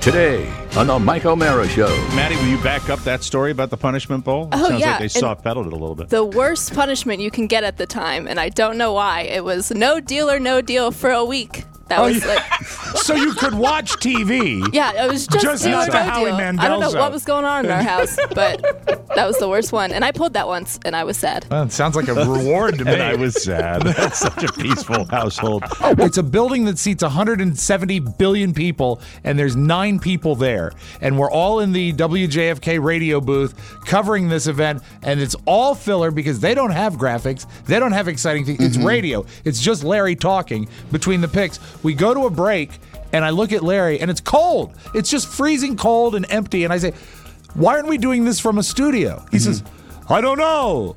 Today on the Mike O'Mara Show. Maddie, will you back up that story about the punishment bowl? Oh, Sounds yeah. like they soft-pedaled it a little bit. The worst punishment you can get at the time, and I don't know why. It was no deal or no deal for a week. That was like, So you could watch TV. yeah, it was just deal not or the no Howie deal. Mandelzo. I don't know what was going on in our house, but that was the worst one. And I pulled that once, and I was sad. Well, it sounds like a reward to me. And I was sad. That's such a peaceful household. It's a building that seats 170 billion people, and there's 9 people there. And we're all in the WJFK radio booth covering this event, and it's all filler because they don't have graphics. They don't have exciting things. It's radio. It's just Larry talking between the picks. We go to a break, and I look at Larry, and it's cold. It's just freezing cold and empty. And I say, why aren't we doing this from a studio? He says, I don't know.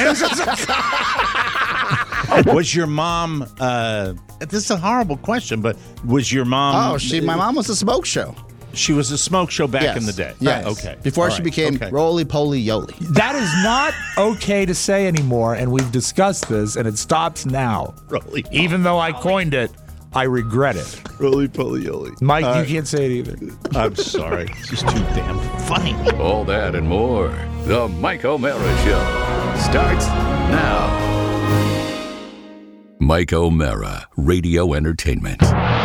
Was your mom, this is a horrible question, but was your mom... My mom was a smoke show. She was a smoke show back in the day? Yes. Okay. Before she became Roly-Poly-Yoli. That is not okay to say anymore, and we've discussed this, and it stops now. Roly-poly. Even though I coined it, I regret it. Roly-poly-yoli. Mike, you can't say it either. I'm sorry. It's just too damn funny. All that and more. The Mike O'Mara Show starts now. Mike O'Mara, Radio Entertainment.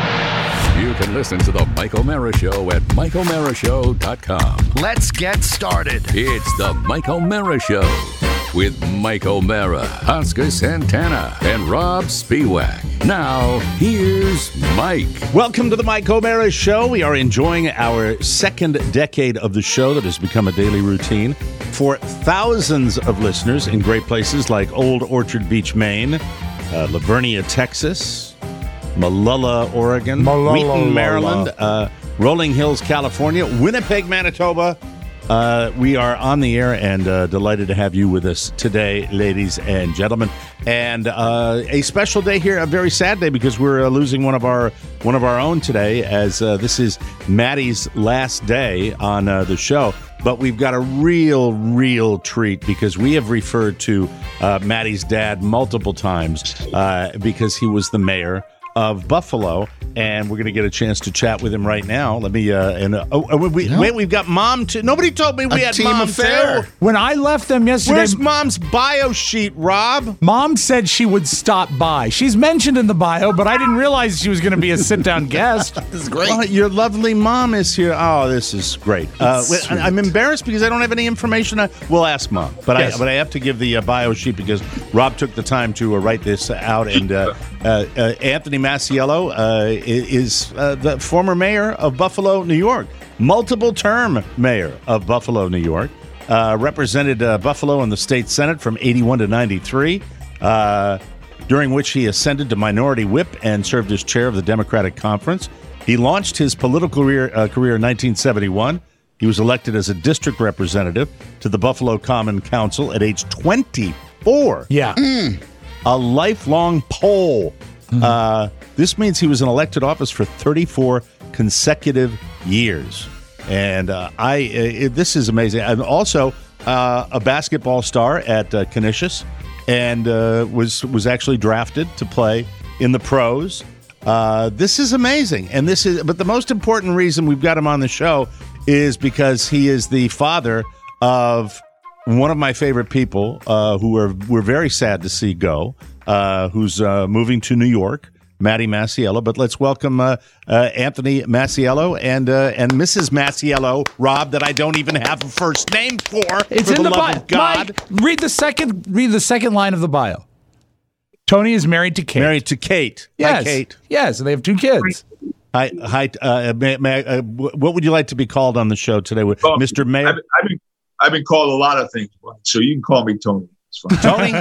You can listen to the Mike O'Mara Show at MikeO'MaraShow.com. Let's get started. It's the Mike O'Mara Show with Mike O'Mara, Oscar Santana, and Rob Spiewak. Now, here's Mike. Welcome to the Mike O'Mara Show. We are enjoying our second decade of the show that has become a daily routine for thousands of listeners in great places like Old Orchard Beach, Maine, Lavernia, Texas, Malala, Oregon, Wheaton, Maryland, Rolling Hills, California, Winnipeg, Manitoba. We are on the air and delighted to have you with us today, ladies and gentlemen. And a special day here, a very sad day because we're losing one of our own today, as this is Maddie's last day on the show. But we've got a real treat because we have referred to Maddie's dad multiple times because he was the mayor of Buffalo, and we're going to get a chance to chat with him right now. Let me wait, we've got Mom too. Nobody told me we had team Mom affair. too. When I left them yesterday, Where's Mom's bio sheet, Rob? Mom said she would stop by. She's mentioned in the bio, but I didn't realize she was going to be a sit-down guest. This is great. Well, your lovely mom is here. Oh, this is great. I'm embarrassed because I don't have any information. We'll ask Mom, but Yes. I have to give the bio sheet because Rob took the time to write this out. And Anthony Masiello is the former mayor of Buffalo, New York, multiple-term mayor of Buffalo, New York. Represented Buffalo in the state Senate from 81 to 93. During which he ascended to minority whip and served as chair of the Democratic Conference. He launched his political career in 1971. He was elected as a district representative to the Buffalo Common Council at age 24. Yeah. A lifelong Pole. This means he was in elected office for 34 consecutive years. And this is amazing. And also a basketball star at Canisius, and was actually drafted to play in the pros. This is amazing. And but the most important reason we've got him on the show is because he is the father of one of my favorite people who we're very sad to see go, who's moving to New York, Maddie Masiello. But let's welcome Anthony Masiello and Mrs. Masiello, Rob, that I don't even have a first name for. It's for in the love bio. of God. Mike, read the second line of the bio. Tony is married to Kate. Married to Kate. Yes. Hi, Kate. Yes, and they have 2 kids. Hi. What would you like to be called on the show today, Mr. Mayor? I've been called a lot of things, so you can call me Tony. It's fine. Tony,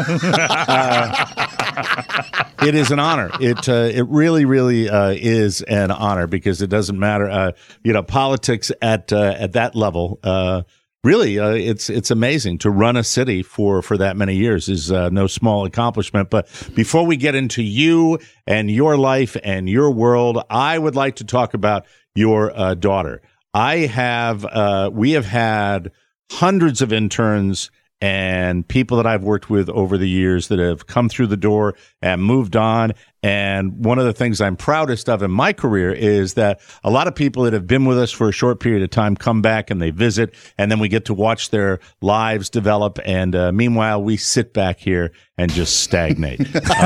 it is an honor. It really is an honor because it doesn't matter. Politics at that level. Really, it's amazing to run a city for that many years is no small accomplishment. But before we get into you and your life and your world, I would like to talk about your daughter. We have had hundreds of interns and people that I've worked with over the years that have come through the door and moved on. And one of the things I'm proudest of in my career is that a lot of people that have been with us for a short period of time come back and they visit, and then we get to watch their lives develop. And meanwhile, we sit back here and just stagnate.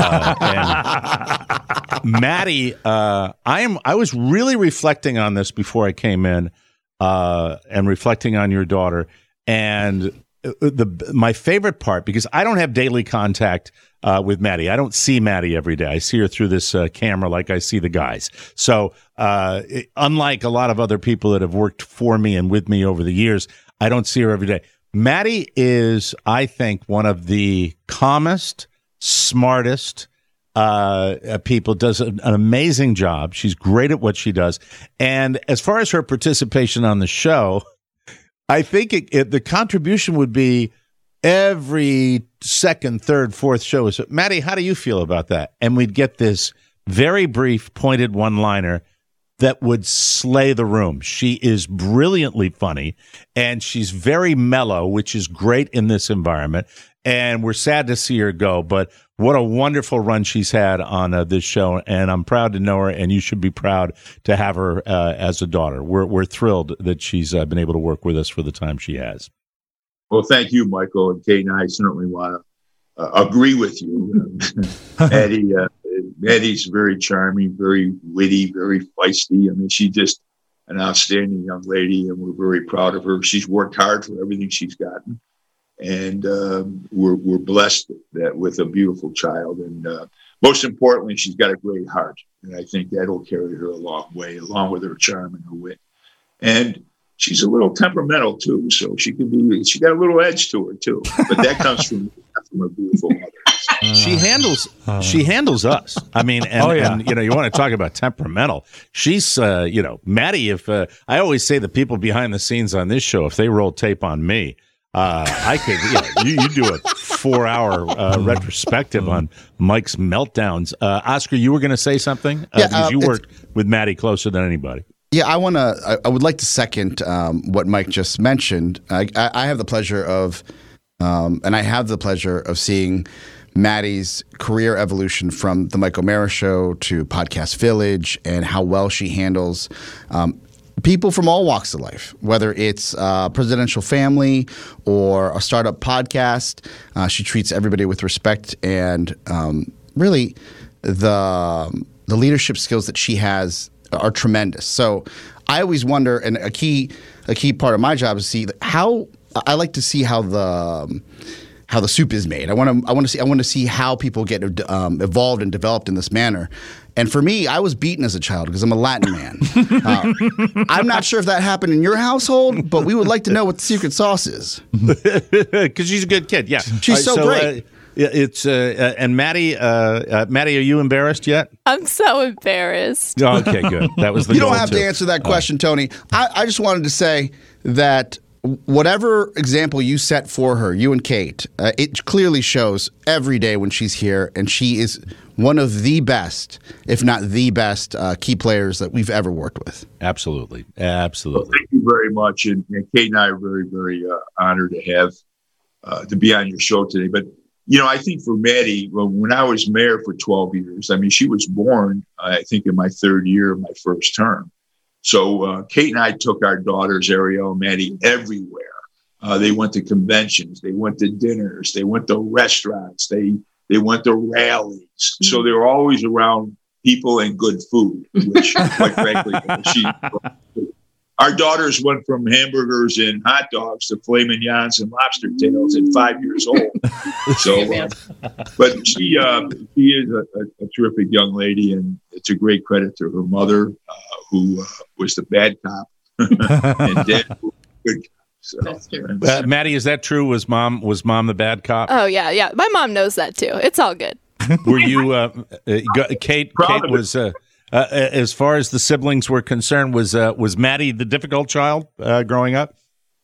And Maddie, I was really reflecting on this before I came in, and reflecting on your daughter. And my favorite part, because I don't have daily contact with Maddie. I don't see Maddie every day. I see her through this camera like I see the guys. So unlike a lot of other people that have worked for me and with me over the years, I don't see her every day. Maddie is, I think, one of the calmest, smartest people, does an amazing job. She's great at what she does. And as far as her participation on the show, I think the contribution would be every second, third, fourth show. So, Maddie, how do you feel about that? And we'd get this very brief, pointed one-liner that would slay the room. She is brilliantly funny, and she's very mellow, which is great in this environment. And we're sad to see her go, but what a wonderful run she's had on this show, and I'm proud to know her, and you should be proud to have her as a daughter. We're thrilled that she's been able to work with us for the time she has. Well, thank you, Michael. And Kate and I certainly want to agree with you. Maddie's very charming, very witty, very feisty. I mean, she's just an outstanding young lady, and we're very proud of her. She's worked hard for everything she's gotten. And we're blessed with a beautiful child. And most importantly, she's got a great heart. And I think that'll carry her a long way, along with her charm and her wit. And she's a little temperamental, too. So she got a little edge to her, too. But that comes from a beautiful mother. She handles us. I mean, and you want to talk about temperamental. She's, Maddie, if I always say the people behind the scenes on this show, if they roll tape on me, I could, you do a 4-hour retrospective on Mike's meltdowns. Oscar, you were going to say something? Because you worked with Maddie closer than anybody. Yeah, I would like to second what Mike just mentioned. I have the pleasure of, seeing Maddie's career evolution from the Mike O'Mara Show to Podcast Village, and how well she handles people from all walks of life, whether it's a presidential family or a startup podcast. She treats everybody with respect, and really the leadership skills that she has are tremendous. So I always wonder, and a key part of my job is to see how the soup is made. I want to see how people get evolved and developed in this manner. And for me, I was beaten as a child because I'm a Latin man. I'm not sure if that happened in your household, but we would like to know what the secret sauce is. Because she's a good kid. Yeah, she's so great. It's and Maddie, are you embarrassed yet? I'm so embarrassed. Oh, okay, good. That was the You goal don't have too. to answer that question, Tony. I just wanted to say that whatever example you set for her, you and Kate, it clearly shows every day when she's here, and she is one of the best, if not the best, key players that we've ever worked with. Absolutely. Well, thank you very much. And Kate and I are very, very honored to have to be on your show today. But, I think for Maddie, when I was mayor for 12 years, I mean, she was born, I think, in my third year of my first term. So Kate and I took our daughters, Ariel and Maddie, everywhere. They went to conventions. They went to dinners. They went to restaurants. They went to rallies. So they were always around people and good food, which, quite frankly, our daughters went from hamburgers and hot dogs to filet mignons and lobster tails at 5 years old. So, but she is a terrific young lady, and it's a great credit to her mother, who was the bad cop, and Dad was the good cop. So, that's true. Maddie, is that true? Was mom the bad cop? Oh yeah. My mom knows that too. It's all good. Were you, Kate? Kate was, as far as the siblings were concerned, was Maddie the difficult child growing up?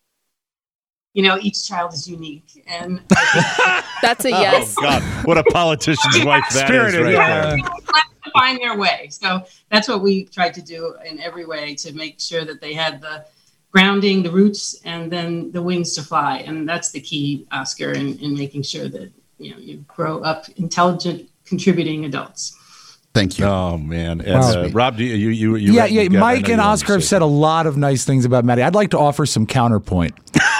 Each child is unique, and I think that's a yes. Oh God, what a politician's wife that is, right there. Find their way. So that's what we tried to do in every way to make sure that they had the grounding, the roots, and then the wings to fly. And that's the key, Oscar, in making sure that you grow up intelligent, contributing adults. Thank you. Oh man, and, Wow. Rob, do you Yeah, you got- I Mike know and you want Oscar to have say said a lot of nice things about Maddie. I'd like to offer some counterpoint.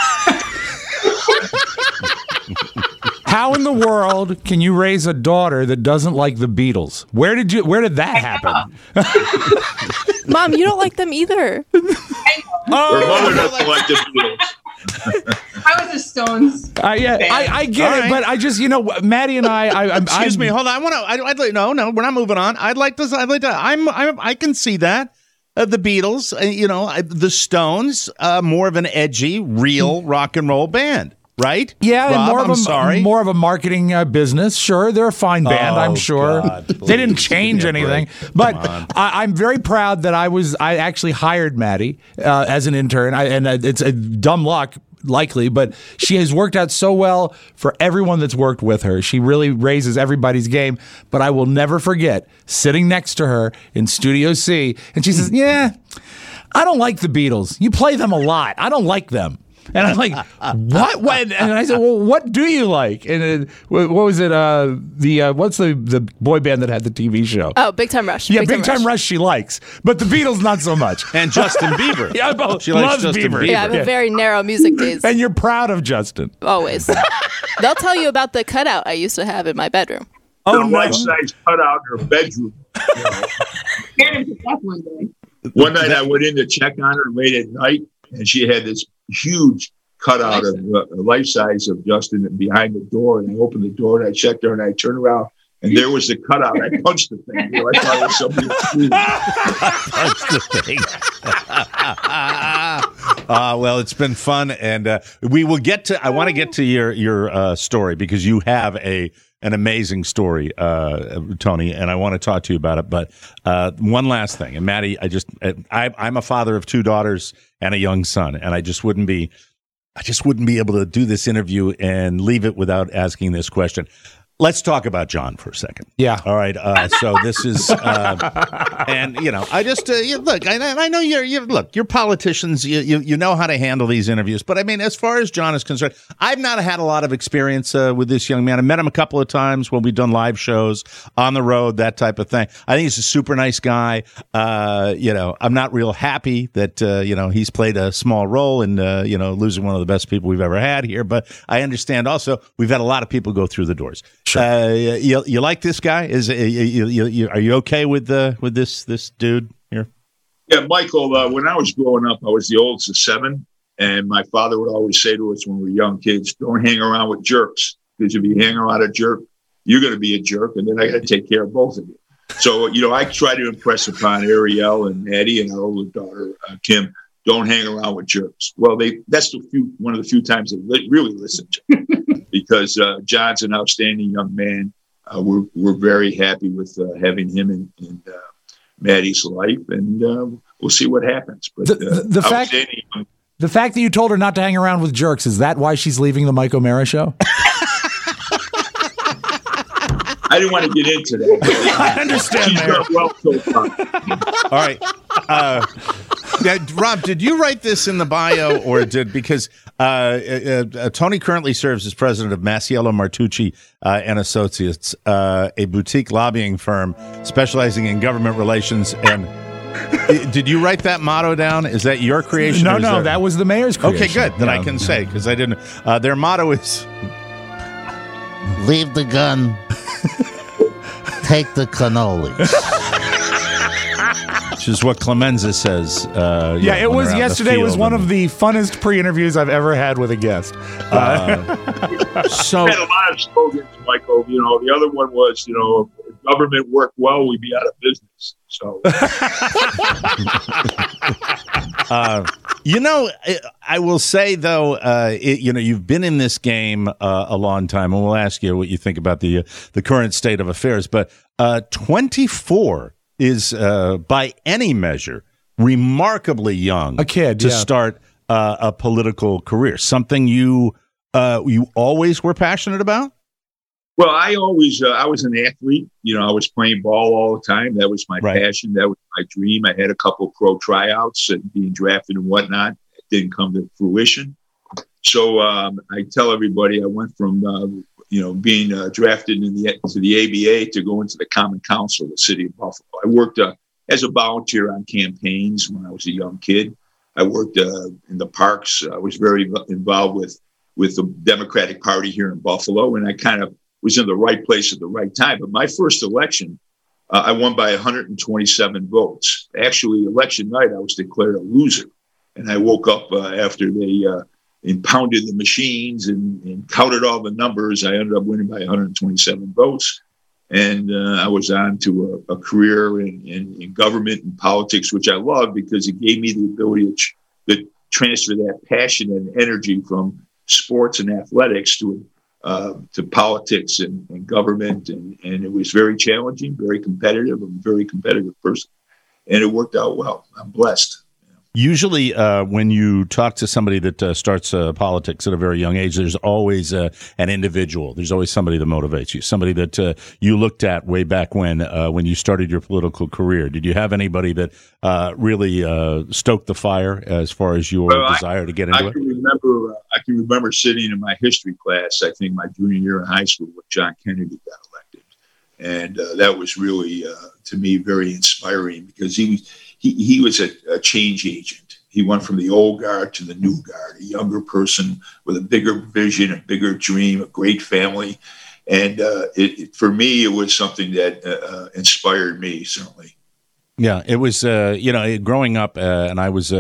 How in the world can you raise a daughter that doesn't like the Beatles? Where did that happen? Mom, you don't like them either. Her mother doesn't like the Beatles. I was a Stones. Yeah, I get All it, right. but I just, Maddie and I Excuse me, hold on. I'd like no, we're not moving on. I can see that. The Beatles, the Stones, more of an edgy, real rock and roll band, right? Yeah, Rob, and more of a marketing business. Sure, they're a fine band. I'm sure God, they didn't please, change give me a anything. break. But Come on. I'm very proud that I actually hired Maddie as an intern. It's a dumb luck, likely, but she has worked out so well for everyone that's worked with her. She really raises everybody's game. But I will never forget sitting next to her in Studio C, and she says, "Yeah, I don't like the Beatles. You play them a lot. I don't like them." And I'm like, what? And I said, well, what do you like? And what was it? What's the boy band that had the TV show? Oh, Big Time Rush. Yeah, Big Time Rush she likes, but the Beatles not so much. And Justin Bieber. Yeah, She likes loves Justin Bieber. Bieber. Yeah, I have a very narrow music taste. And you're proud of Justin. Always. They'll tell you about the cutout I used to have in my bedroom. Oh, Her no. life-size cutout in her bedroom. Scared him to death one day. One night I went in to check on her late at night, and she had this huge cutout of life size of Justin behind the door. And I opened the door and I checked her and I turned around and there was the cutout. I punched the thing. I thought it was somebody. That's the thing. Well, it's been fun, and we will get to. I want to get to your story because you have an amazing story, Tony, and I want to talk to you about it. But one last thing, and Maddie, I'm a father of 2 daughters and a young son, and I just wouldn't be able to do this interview and leave it without asking this question. Let's talk about John for a second. Yeah. All right. So this is, and I just look. I know you're politicians. You know how to handle these interviews. But I mean, as far as John is concerned, I've not had a lot of experience with this young man. I met him a couple of times when we've done live shows on the road, that type of thing. I think he's a super nice guy. I'm not real happy that he's played a small role in losing one of the best people we've ever had here. But I understand also we've had a lot of people go through the doors. Sure. You like this guy? Are you okay with this dude here? Yeah, Michael, when I was growing up, I was the oldest of 7. And my father would always say to us when we were young kids, don't hang around with jerks. Because if you hang around a jerk, you're going to be a jerk. And then I got to take care of both of you. So, I try to impress upon Ariel and Maddie and our older daughter, Kim, don't hang around with jerks. Well, that's one of the few times they really listened to me. Because John's an outstanding young man. We're very happy with having him in Maddie's life, and we'll see what happens. But the fact that you told her not to hang around with jerks, is that why she's leaving the Mike O'Mara show? I didn't want to get into that. I understand. She's done well so far. All right. Rob, did you write this in the bio, or because Tony currently serves as president of Masiello Martucci and Associates, a boutique lobbying firm specializing in government relations. And did you write that motto down? Is that your creation? No, that was the mayor's creation. Okay, good. Then I can say, because I didn't. Their motto is leave the gun, take the cannolis. Which is what Clemenza says. It was yesterday. Was one of the funnest pre-interviews I've ever had with a guest. So we had a lot of slogans, Michael. The other one was, if government worked well, we'd be out of business. So, I will say though, you've been in this game a long time, and we'll ask you what you think about the current state of affairs. But 24. Is by any measure remarkably young, a kid to start a political career. Something you always were passionate about. Well, I was an athlete. I was playing ball all the time. That was my passion. That was my dream. I had a couple pro tryouts and being drafted and whatnot. It didn't come to fruition. So I tell everybody I went from being drafted to the ABA to go into the Common Council of the city of Buffalo. I worked as a volunteer on campaigns when I was a young kid. I worked in the parks. I was very involved with the Democratic Party here in Buffalo, and I kind of was in the right place at the right time. But my first election, I won by 127 votes. Actually, election night, I was declared a loser. And I woke up after they impounded the machines and counted all the numbers. I ended up winning by 127 votes. And I was on to a career in government and politics, which I loved because it gave me the ability to transfer that passion and energy from sports and athletics to politics and government. And it was very challenging, very competitive. I'm a very competitive person. And it worked out well. I'm blessed. Usually, when you talk to somebody that starts politics at a very young age, there's always an individual. There's always somebody that motivates you, somebody that you looked at way back when you started your political career. Did you have anybody that really stoked the fire as far as your desire to get into it? I can remember sitting in my history class, I think my junior year in high school, when John Kennedy got elected. And that was really, to me, very inspiring because he was a change agent. He went from the old guard to the new guard, a younger person with a bigger vision, a bigger dream, a great family. And for me, it was something that inspired me, certainly. Yeah, it was, growing up, and I was,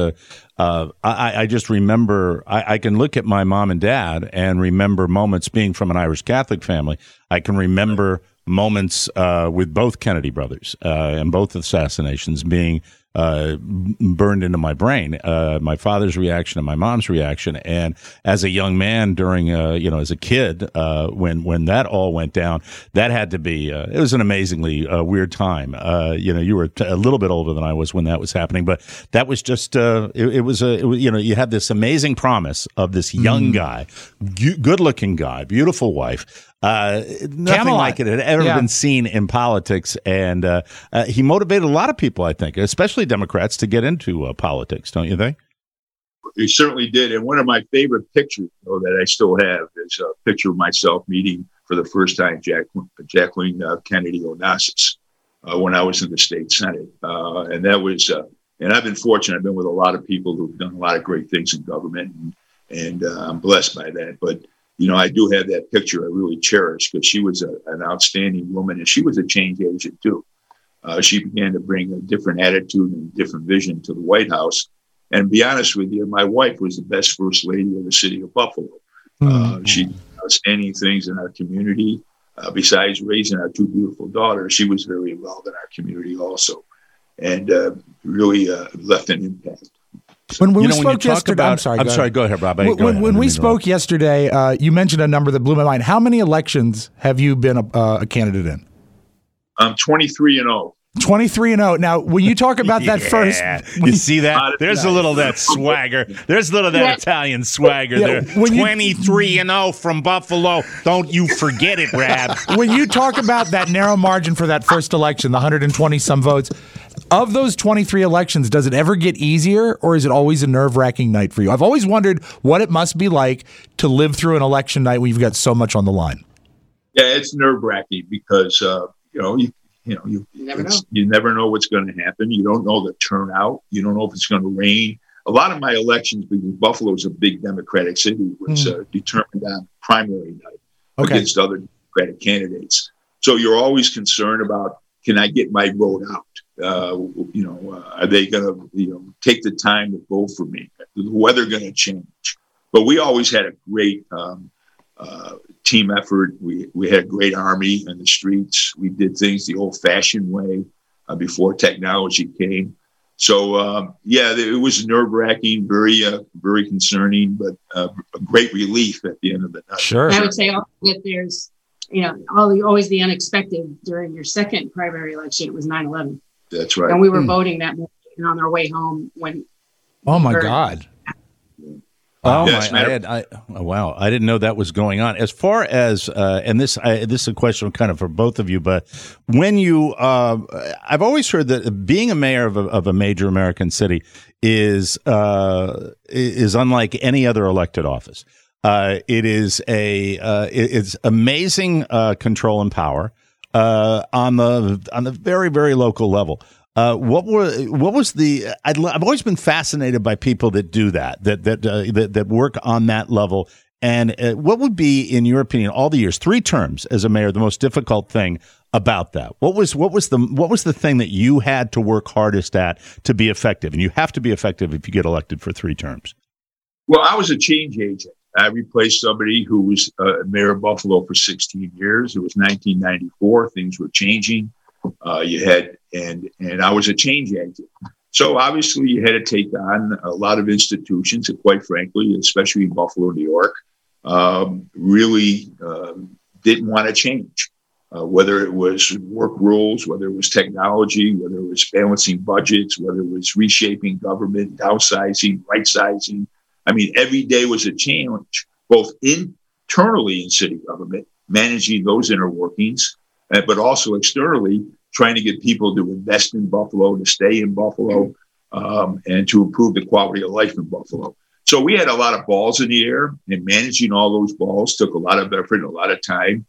I just remember, I can look at my mom and dad and remember moments being from an Irish Catholic family. I can remember moments with both Kennedy brothers and both assassinations being burned into my brain, my father's reaction and my mom's reaction. And as a young man during, as a kid, when that all went down, that had to be, it was an amazingly weird time. You were a little bit older than I was when that was happening, but that was just, you had this amazing promise of this young guy, good looking guy, beautiful wife. Nothing Camelot. like it had ever been seen in politics, and he motivated a lot of people, I think, especially Democrats, to get into politics, don't you think? He certainly did. And one of my favorite pictures, that I still have, is a picture of myself meeting for the first time Jacqueline Kennedy Onassis when I was in the state Senate. And that was, and I've been fortunate. I've been with a lot of people who've done a lot of great things in government, and I'm blessed by that. But I do have that picture I really cherish because she was an outstanding woman, and she was a change agent too. She began to bring a different attitude and different vision to the White House. And to be honest with you, my wife was the best first lady of the city of Buffalo. She did outstanding things in our community. Besides raising our two beautiful daughters, she was very involved in our community also, and really left an impact. When we spoke yesterday, I'm sorry. Go ahead, Rob. When we spoke yesterday, you mentioned a number that blew my mind. How many elections have you been a candidate in? I'm 23-0. 23-0. Now, when you talk about that first, you see that? There's a little of that swagger. There's a little of that Italian swagger there. 23-0 from Buffalo. Don't you forget it, Rab. When you talk about that narrow margin for that first election, the 120 some votes. Of those 23 elections, does it ever get easier, or is it always a nerve-wracking night for you? I've always wondered what it must be like to live through an election night when you've got so much on the line. Yeah, it's nerve-wracking because you never know what's going to happen. You don't know the turnout. You don't know if it's going to rain. A lot of my elections, because Buffalo is a big Democratic city, was determined on primary night against other Democratic candidates. So you're always concerned about, can I get my vote out? Are they going to take the time to vote for me? Is the weather going to change? But we always had a great team effort. We had a great army in the streets. We did things the old-fashioned way before technology came. So it was nerve-wracking, very concerning, but a great relief at the end of the night. Sure. I would say also that there's always the unexpected. During your second primary election, it was 9/11. That's right. And we were voting that morning on our way home when. Oh my God. Oh, yes, wow. I didn't know that was going on. As far as, and this is a question kind of for both of you, but when you, I've always heard that being a mayor of a major American city is unlike any other elected office. It's amazing control and power on the very, very local level. What was the? I've always been fascinated by people that do that work on that level. And what would be, in your opinion, all the years, 3 terms as a mayor, the most difficult thing about that? What was the thing that you had to work hardest at to be effective? And you have to be effective if you get elected for 3 terms. Well, I was a change agent. I replaced somebody who was mayor of Buffalo for 16 years. It was 1994. Things were changing. And I was a change agent. So obviously you had to take on a lot of institutions that, quite frankly, especially in Buffalo, New York, really didn't want to change. Whether it was work rules, whether it was technology, whether it was balancing budgets, whether it was reshaping government, downsizing, right-sizing. I mean, every day was a challenge, both internally in city government, managing those inner workings, but also externally, trying to get people to invest in Buffalo, to stay in Buffalo, and to improve the quality of life in Buffalo. So we had a lot of balls in the air, and managing all those balls took a lot of effort and a lot of time,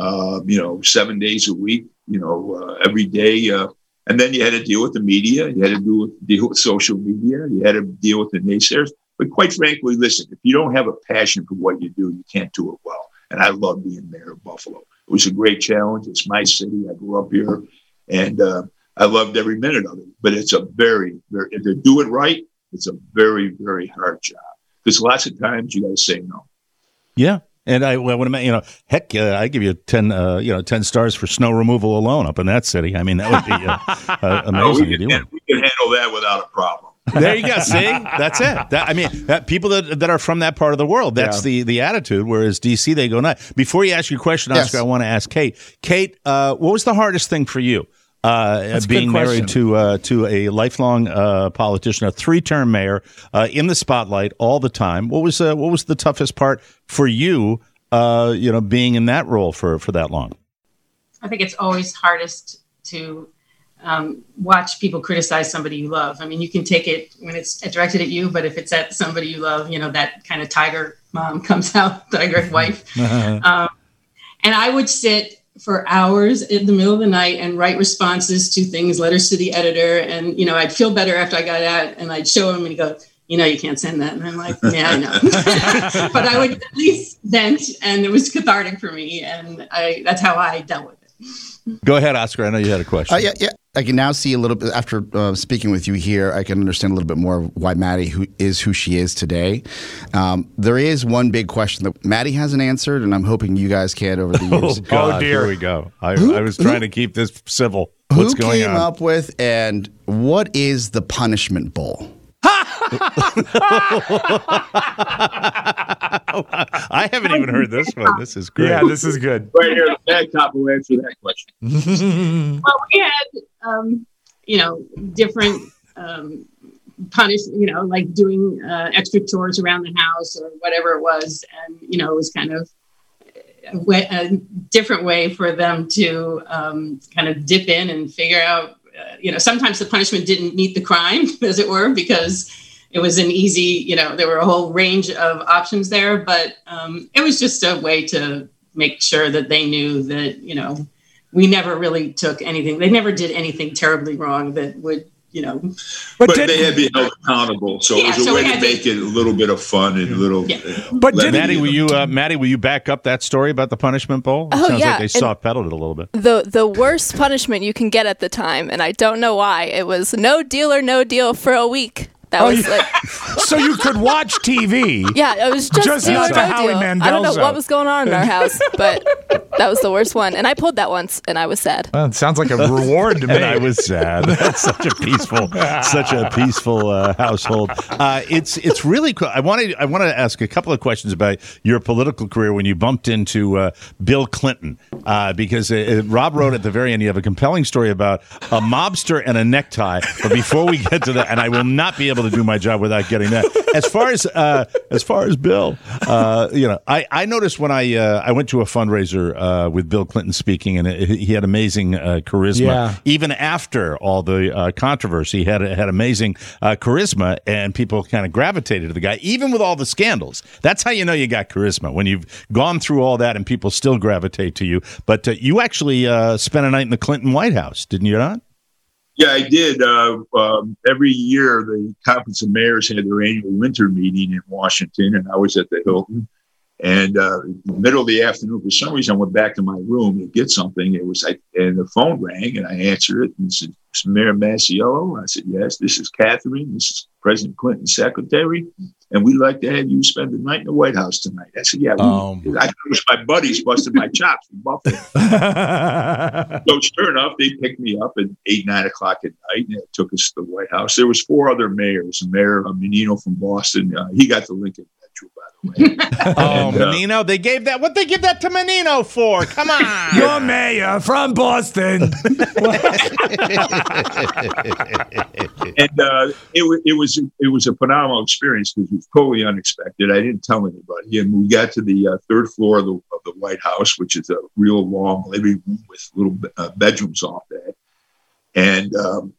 7 days a week, every day. And then you had to deal with the media. You had to deal with social media. You had to deal with the naysayers. But quite frankly, listen, if you don't have a passion for what you do, you can't do it well. And I love being mayor of Buffalo. It was a great challenge. It's my city. I grew up here. And I loved every minute of it. But it's a very, very, if they do it right, it's a very, very hard job. Because lots of times you got to say no. Yeah. And I give you 10 stars for snow removal alone up in that city. I mean, that would be amazing. We can handle that without a problem. There you go. See, that's it. People that are from that part of the world, that's the attitude. Whereas DC, they go nuts. Before you ask your question, Oscar, I want to ask Kate. Kate, what was the hardest thing for you? Being married to a lifelong politician, a 3-term mayor, in the spotlight all the time. What was the toughest part for you? Being in that role for that long. I think it's always hardest to watch people criticize somebody you love. I mean, you can take it when it's directed at you, but if it's at somebody you love, that kind of tiger mom comes out, tiger wife. And I would sit for hours in the middle of the night and write responses to things, letters to the editor. And, I'd feel better after I got out, and I'd show him and he'd go, you can't send that. And I'm like, yeah, I know. But I would at least vent, and it was cathartic for me. And that's how I dealt with it. Go ahead, Oscar. I know you had a question. Yeah. I can now see a little bit, after speaking with you here, I can understand a little bit more why Maddie who she is today. There is one big question that Maddie hasn't answered, and I'm hoping you guys can over the years. Oh, God, here we go. I was trying to keep this civil. What's going on? Who came up with, and what is the punishment bowl? I haven't even heard this one. This is great. Yeah, this is good. Right here, the bad cop will answer that question. Well, we had, different like doing extra chores around the house or whatever it was. And, it was kind of a different way for them to kind of dip in and figure out, sometimes the punishment didn't meet the crime, as it were, because it was an easy, there were a whole range of options there, but it was just a way to make sure that they knew that, we never really took anything. They never did anything terribly wrong that would, But they had to be held accountable. So it was a way to make it a little bit of fun and a little. But Maddie, will you back up that story about the punishment bowl? It sounds like they soft pedaled it a little bit. The worst punishment you can get at the time, and I don't know why, it was no deal or no deal for a week. That was like, so you could watch TV. Yeah, it was just like no Howie deal. Mandelzo. I don't know what was going on in our house, but that was the worst one. And I pulled that once, and I was sad. Well, it sounds like a reward to me. And I was sad. That's such a peaceful household. It's really cool. I want to ask a couple of questions about your political career when you bumped into Bill Clinton, because Rob wrote at the very end, you have a compelling story about a mobster and a necktie. But before we get to that, and I will not be able able to do my job without getting that. As far as Bill, I noticed when I went to a fundraiser with Bill Clinton speaking, and he had amazing charisma. Yeah. Even after all the controversy, he had amazing charisma, and people kind of gravitated to the guy, even with all the scandals. That's how you know you got charisma, when you've gone through all that and people still gravitate to you. But you actually spent a night in the Clinton White House, didn't you not? Yeah, I did. Every year, the Conference of Mayors had their annual winter meeting in Washington, and I was at the Hilton. And in the middle of the afternoon, for some reason, I went back to my room to get something. And the phone rang, and I answered it, and said, "Mayor Masiello?" I said, "Yes, this is Catherine. This is President Clinton's secretary, and we'd like to have you spend the night in the White House tonight." I said, "Yeah." I wish my buddies busted my chops from Buffalo. So sure enough, they picked me up at 8, 9 o'clock at night, and it took us to the White House. There was 4 other mayors. Mayor Menino from Boston, he got the Lincoln Metro, by the way. Menino, they gave that. What they give that to Menino for? Come on, Your mayor from Boston. And it was a phenomenal experience because it was totally unexpected. I didn't tell anybody, and we got to the 3rd floor of the White House, which is a real long living room with little bedrooms off that. And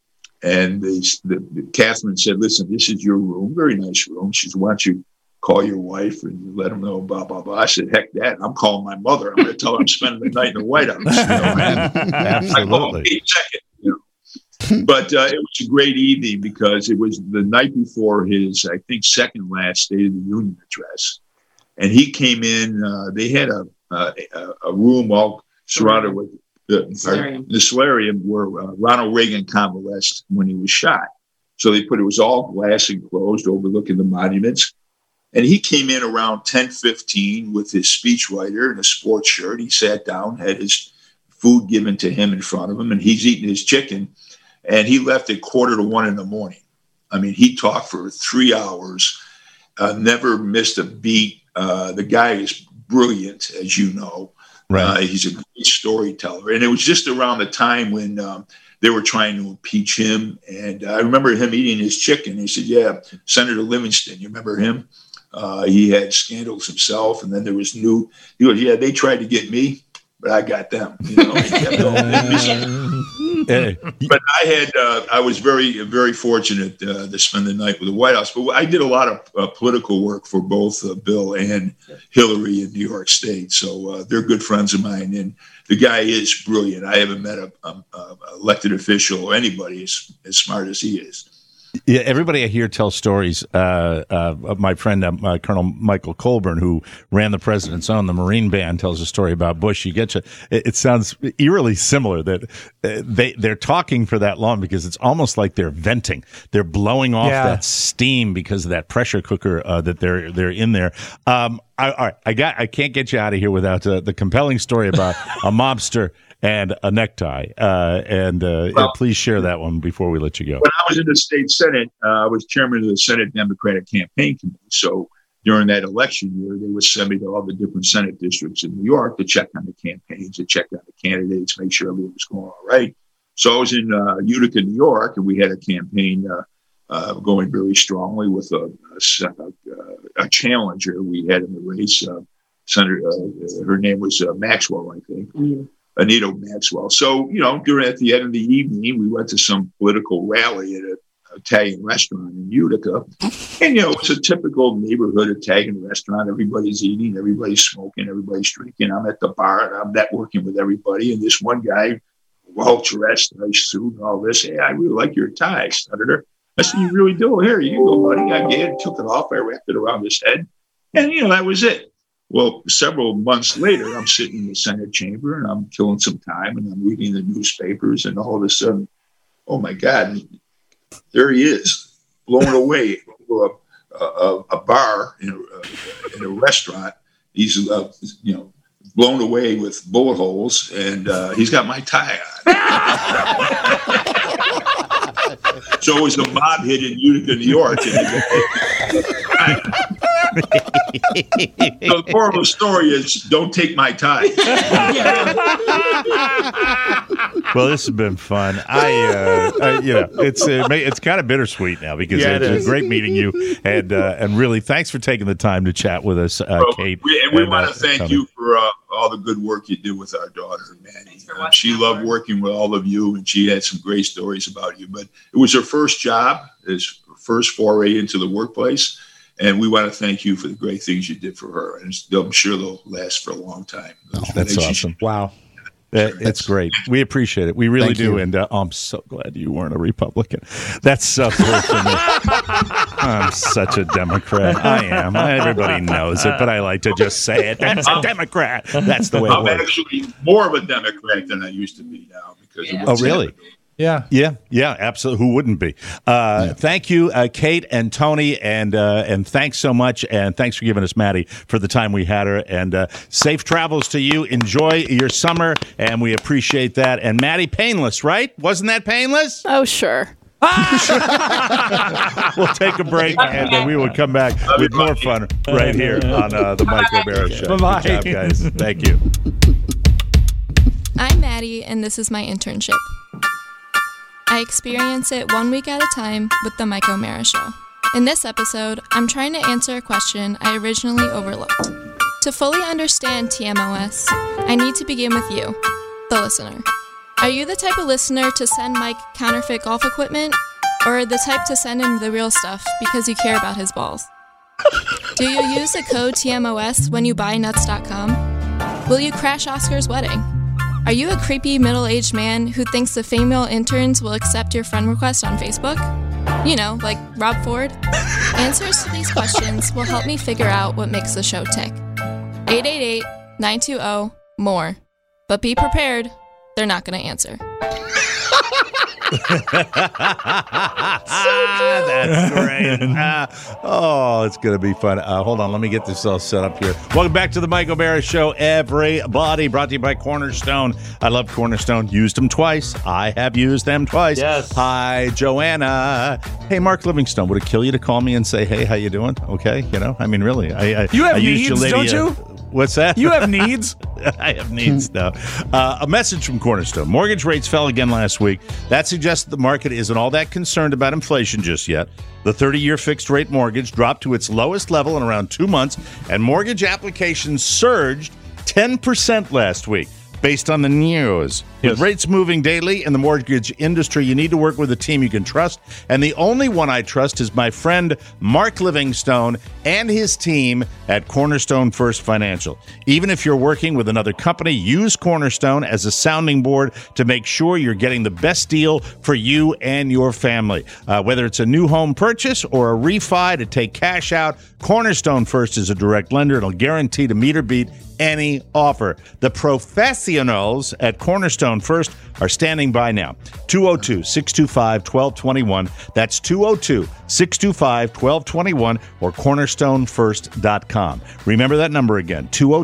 Catherine said, "Listen, this is your room, very nice room." She said, "Why don't you call your wife and let them know, blah, blah, blah." I said, "Heck that. I'm calling my mother. I'm going to tell her I'm spending the night in the White House." Absolutely. But it was a great evening because it was the night before his, I think, second last State of the Union address. And he came in, they had a room all surrounded with the solarium where Ronald Reagan convalesced when he was shot. So it was all glass enclosed overlooking the monuments. And he came in around 10:15 with his speechwriter and a sports shirt. He sat down, had his food given to him in front of him, and he's eating his chicken. And he left at 1:45 in the morning. I mean, he talked for 3 hours, never missed a beat. The guy is brilliant, as you know. Right. He's a great storyteller. And it was just around the time when they were trying to impeach him. And I remember him eating his chicken. He said, "Yeah, Senator Livingston, you remember him? He had scandals himself." And then there was Newt. He goes, "Yeah, they tried to get me, but I got them." But I was very, very fortunate to spend the night with the White House. But I did a lot of political work for both Bill and Hillary in New York State. So they're good friends of mine. And the guy is brilliant. I haven't met an elected official or anybody as smart as he is. Yeah, everybody I hear tells stories. My friend Colonel Michael Colburn, who ran the President's Own, the Marine Band, tells a story about Bush. It sounds eerily similar that they're talking for that long because it's almost like they're venting. They're blowing off that steam because of that pressure cooker that they're in there. All right, I can't get you out of here without the compelling story about a mobster and a necktie. Please share that one before we let you go. When I was in the state Senate, I was chairman of the Senate Democratic Campaign Committee. So during that election year, they would send me to all the different Senate districts in New York to check on the campaigns, to check on the candidates, make sure everything was going all right. So I was in Utica, New York, and we had a campaign going very strongly with a challenger we had in the race. Senator, her name was Maxwell, I think. Mm-hmm. Anita Maxwell. So, at the end of the evening, we went to some political rally at an Italian restaurant in Utica. And, it's a typical neighborhood Italian restaurant. Everybody's eating, everybody's smoking, everybody's drinking. I'm at the bar and I'm networking with everybody. And this one guy, well-dressed, nice suit and all this. "Hey, I really like your tie, Senator." I said, "You really do? Here, you go, buddy." I did, took it off. I wrapped it around his head. And, that was it. Well, several months later, I'm sitting in the Senate chamber and I'm killing some time and I'm reading the newspapers, and all of a sudden, oh my God, there he is, blown away to a bar in a restaurant. He's blown away with bullet holes, and he's got my tie on. So it was a mob hit in Utica, New York. So the moral of the story is, don't take my tie. Well, this has been fun. It's kind of bittersweet now because it's great meeting you, and really thanks for taking the time to chat with us, Kate. We want to thank you for all the good work you do with our daughter, Maddie. She loved working with all of you, and she had some great stories about you. But it was her first job, his first foray into the workplace. And we want to thank you for the great things you did for her. And I'm sure they'll last for a long time. That's awesome. Wow. It's great. We appreciate it. We really do. And I'm so glad you weren't a Republican. That's so cool for me. I'm such a Democrat. I am. Everybody knows it, but I like to just say it. That's a Democrat. That's the way it works. I'm actually more of a Democrat than I used to be now. Oh, really? Yeah, absolutely. Who wouldn't be? Thank you, Kate and Tony, and thanks so much, and thanks for giving us Maddie for the time we had her, and safe travels to you. Enjoy your summer, and we appreciate that. And Maddie, painless, right? Wasn't that painless? Oh, sure. We'll take a break, and then we will come back with more fun right here on the Mike O'Meara Show. Bye-bye. Good job, guys. Thank you. I'm Maddie, and this is my internship. I experience it 1 week at a time with the Mike O'Meara Show. In this episode, I'm trying to answer a question I originally overlooked. To fully understand TMOS, I need to begin with you, the listener. Are you the type of listener to send Mike counterfeit golf equipment, or the type to send him the real stuff because you care about his balls? Do you use the code TMOS when you buy nuts.com? Will you crash Oscar's wedding? Are you a creepy middle-aged man who thinks the female interns will accept your friend request on Facebook? You know, like Rob Ford? Answers to these questions will help me figure out what makes the show tick. 888-920-MORE. But be prepared, they're not going to answer. That's great. It's going to be fun. Hold on, let me get this all set up here. Welcome back to the Mike O'Meara Show, everybody. Brought to you by Cornerstone. I love Cornerstone. Used them twice. I have used them twice. Yes. Hi, Joanna. Hey, Mark Livingstone. Would it kill you to call me and say, hey, how you doing? Okay, I mean, really. You have used needs, your lady, don't you? What's that? You have needs? I have needs now. A message from Cornerstone. Mortgage rates fell again last week. That suggests the market isn't all that concerned about inflation just yet. The 30-year fixed-rate mortgage dropped to its lowest level in around 2 months, and mortgage applications surged 10% last week. Based on the news. Yes. With rates moving daily in the mortgage industry, you need to work with a team you can trust. And the only one I trust is my friend Mark Livingstone and his team at Cornerstone First Financial. Even if you're working with another company, use Cornerstone as a sounding board to make sure you're getting the best deal for you and your family. Whether it's a new home purchase or a refi to take cash out, Cornerstone First is a direct lender. It'll guarantee to meet or beat any offer. The professionals at Cornerstone First are standing by now. 202-625-1221. That's 202-625-1221 or cornerstonefirst.com. Remember that number again,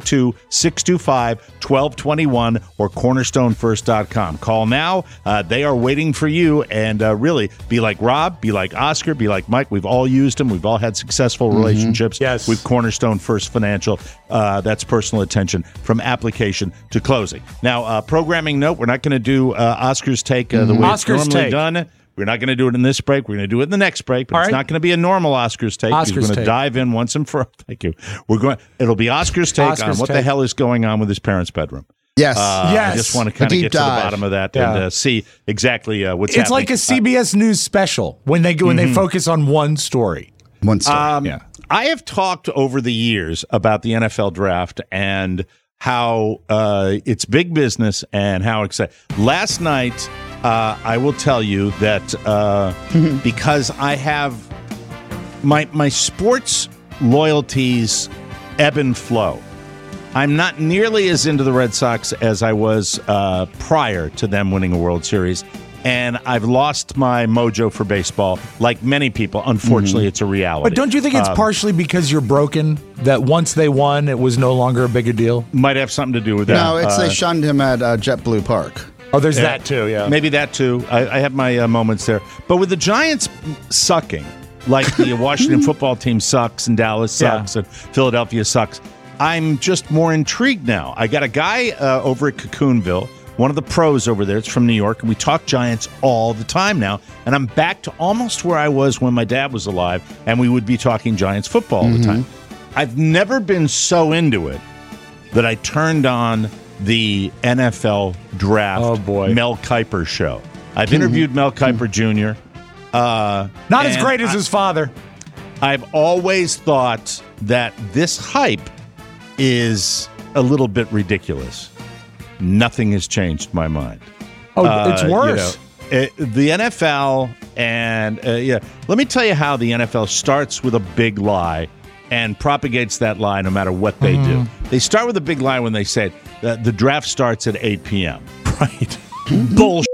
202-625-1221 or cornerstonefirst.com. Call now. They are waiting for you, and really be like Rob, be like Oscar, be like Mike. We've all used them. We've all had successful relationships with Cornerstone First Financial. That's personal attention from application to closing. Now, programming note, we're not going to do Oscar's Take the way Oscar's it's normally Take. done. We're not going to do it in this break. We're going to do it in the next break, but it's not going to be a normal Oscar's Take. Oscar's We're going to Take. dive in once and for all. Thank you. It'll be Oscar's Take on what the hell is going on with his parents' bedroom. Yes. I just want to kind of deep get to the dive. bottom of that and see exactly what's It's happening. like a CBS News special when they go and they focus on one story. One story. I have talked over the years about the NFL draft and how it's big business and how exciting. Last night, I will tell you that because I have my sports loyalties ebb and flow. I'm not nearly as into the Red Sox as I was prior to them winning a World Series. And I've lost my mojo for baseball, like many people. Unfortunately, it's a reality. But don't you think it's partially because you're broken, that once they won, it was no longer a bigger deal? Might have something to do with that. No, it's they shunned him at JetBlue Park. Oh, there's that too, yeah. Maybe that too. I have my moments there. But with the Giants sucking, like the Washington football team sucks and Dallas sucks and Philadelphia sucks, I'm just more intrigued now. I got a guy over at Cocoonville one of the pros over there. It's from New York, and we talk Giants all the time now. And I'm back to almost where I was when my dad was alive, and we would be talking Giants football all the time. I've never been so into it that I turned on the NFL draft Mel Kiper show. I've interviewed Mel Kiper Jr. Not as great as his father. I've always thought that this hype is a little bit ridiculous. Nothing has changed my mind. Oh, it's worse. The NFL and let me tell you how the NFL starts with a big lie and propagates that lie no matter what they do. They start with a big lie when they say the draft starts at 8 p.m. Right? Bullshit.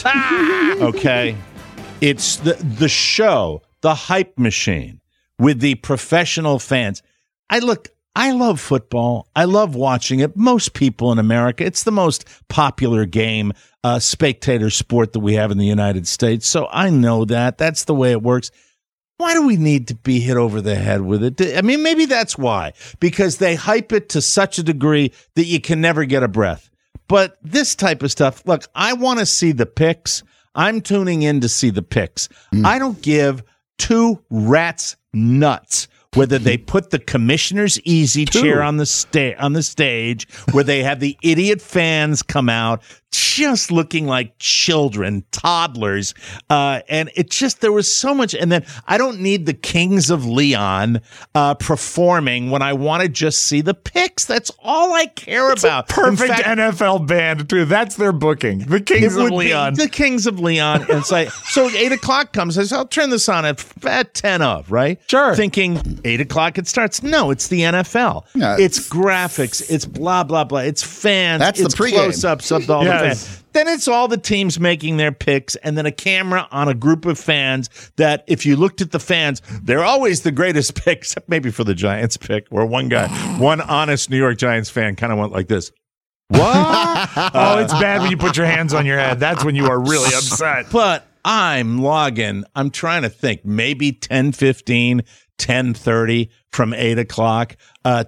Okay? It's the show, the hype machine with the professional fans. I love football. I love watching it. Most people in America, it's the most popular game, spectator sport that we have in the United States. So I know that. That's the way it works. Why do we need to be hit over the head with it? I mean, maybe that's why. Because they hype it to such a degree that you can never get a breath. But this type of stuff, look, I want to see the picks. I'm tuning in to see the picks. I don't give two rats nuts whether they put the commissioner's easy chair on the stage, where they have the idiot fans come out just looking like children, toddlers, and it just, there was so much. And then I don't need the Kings of Leon performing when I want to just see the picks. That's all I care about. Perfect NFL band too. That's their booking. The Kings of Leon. The Kings of Leon. And it's like, so 8 o'clock comes. I say, I'll turn this on at 10 of, right? Sure. Thinking 8 o'clock it starts. No, it's the NFL. Yeah, it's graphics. It's blah, blah, blah. It's fans. That's it's the pregame. Close-ups of all the fans. Then it's all the teams making their picks, and then a camera on a group of fans that, if you looked at the fans, they're always the greatest pick, except maybe for the Giants pick, where one honest New York Giants fan kind of went like this. What? Oh, it's bad when you put your hands on your head. That's when you are really upset. But I'm trying to think, maybe 10:15, 10:30 from 8 o'clock,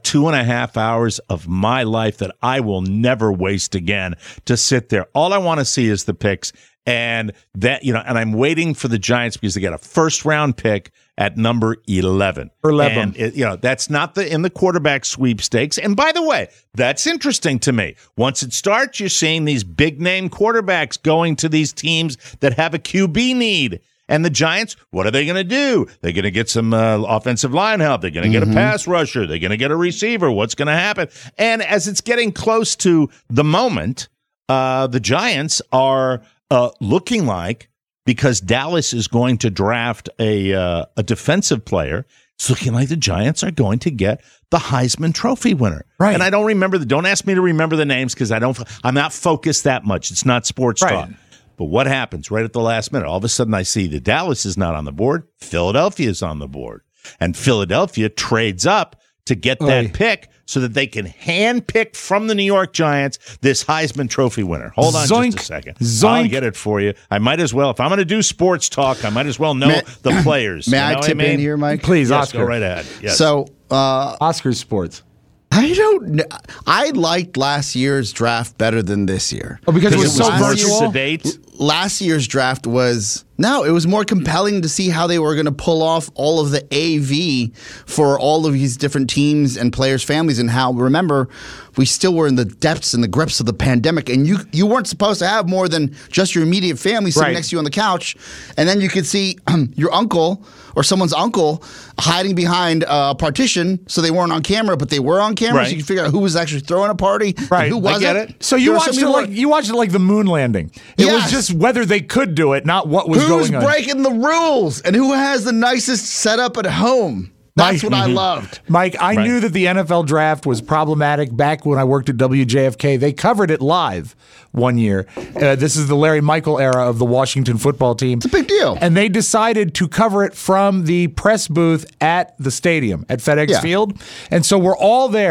2.5 hours of my life that I will never waste again to sit there. All I want to see is the picks, and that, and I'm waiting for the Giants because they got a first round pick at number 11. And that's not in the quarterback sweepstakes. And by the way, that's interesting to me. Once it starts, you're seeing these big name quarterbacks going to these teams that have a QB need. And the Giants, what are they going to do? They're going to get some offensive line help. They're going to get a pass rusher. They're going to get a receiver. What's going to happen? And as it's getting close to the moment, the Giants are looking like, because Dallas is going to draft a defensive player, it's looking like the Giants are going to get the Heisman Trophy winner. Right. And I don't remember don't ask me to remember the names because I'm not focused that much. It's not sports talk. But what happens right at the last minute? All of a sudden I see that Dallas is not on the board. Philadelphia is on the board. And Philadelphia trades up to get that pick so that they can handpick from the New York Giants this Heisman Trophy winner. Hold on just a second. I'll get it for you. I might as well. If I'm going to do sports talk, I might as well know the players. May I tip in here, Mike? Please, yes, Oscar. Go right ahead. Yes. So, Oscar's sports. I don't know. I liked last year's draft better than this year. Oh, because it was so more virtual? sedate. Last year's draft was it was more compelling to see how they were going to pull off all of the AV for all of these different teams and players' families, and how, remember, we still were in the depths and the grips of the pandemic, and you weren't supposed to have more than just your immediate family sitting next to you on the couch, and then you could see your uncle or someone's uncle hiding behind a partition so they weren't on camera, but they were on camera, so you could figure out who was actually throwing a party, and who wasn't. I get it. So you watched it like the moon landing. It was just whether they could do it, not what was going on. Who's breaking the rules and who has the nicest setup at home? That's what I loved. Mike, I knew that the NFL draft was problematic back when I worked at WJFK. They covered it live one year. This is the Larry Michael era of the Washington football team. It's a big deal. And they decided to cover it from the press booth at the stadium, at FedEx Field. And so we're all there.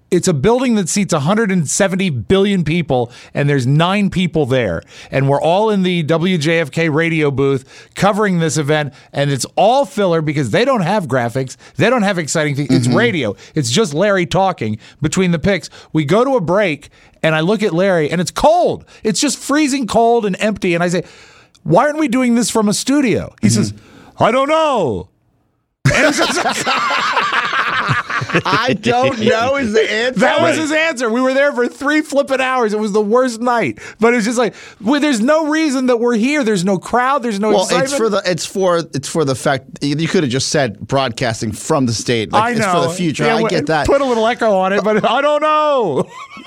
It's a building that seats 170 billion people, and there's 9 people there. And we're all in the WJFK radio booth covering this event, and it's all filler because they don't have graphics. They don't have exciting things. It's radio. It's just Larry talking between the picks. We go to a break, and I look at Larry, and it's cold. It's just freezing cold and empty. And I say, why aren't we doing this from a studio? He says, I don't know. And I don't know is the answer. That was his answer. We were there for 3 flipping hours. It was the worst night. But it's just like, well, there's no reason that we're here. There's no crowd. There's no excitement. It's for the fact you could have just said broadcasting from the state. Like, I know. It's for the future. Yeah, I get that. Put a little echo on it, but I don't know.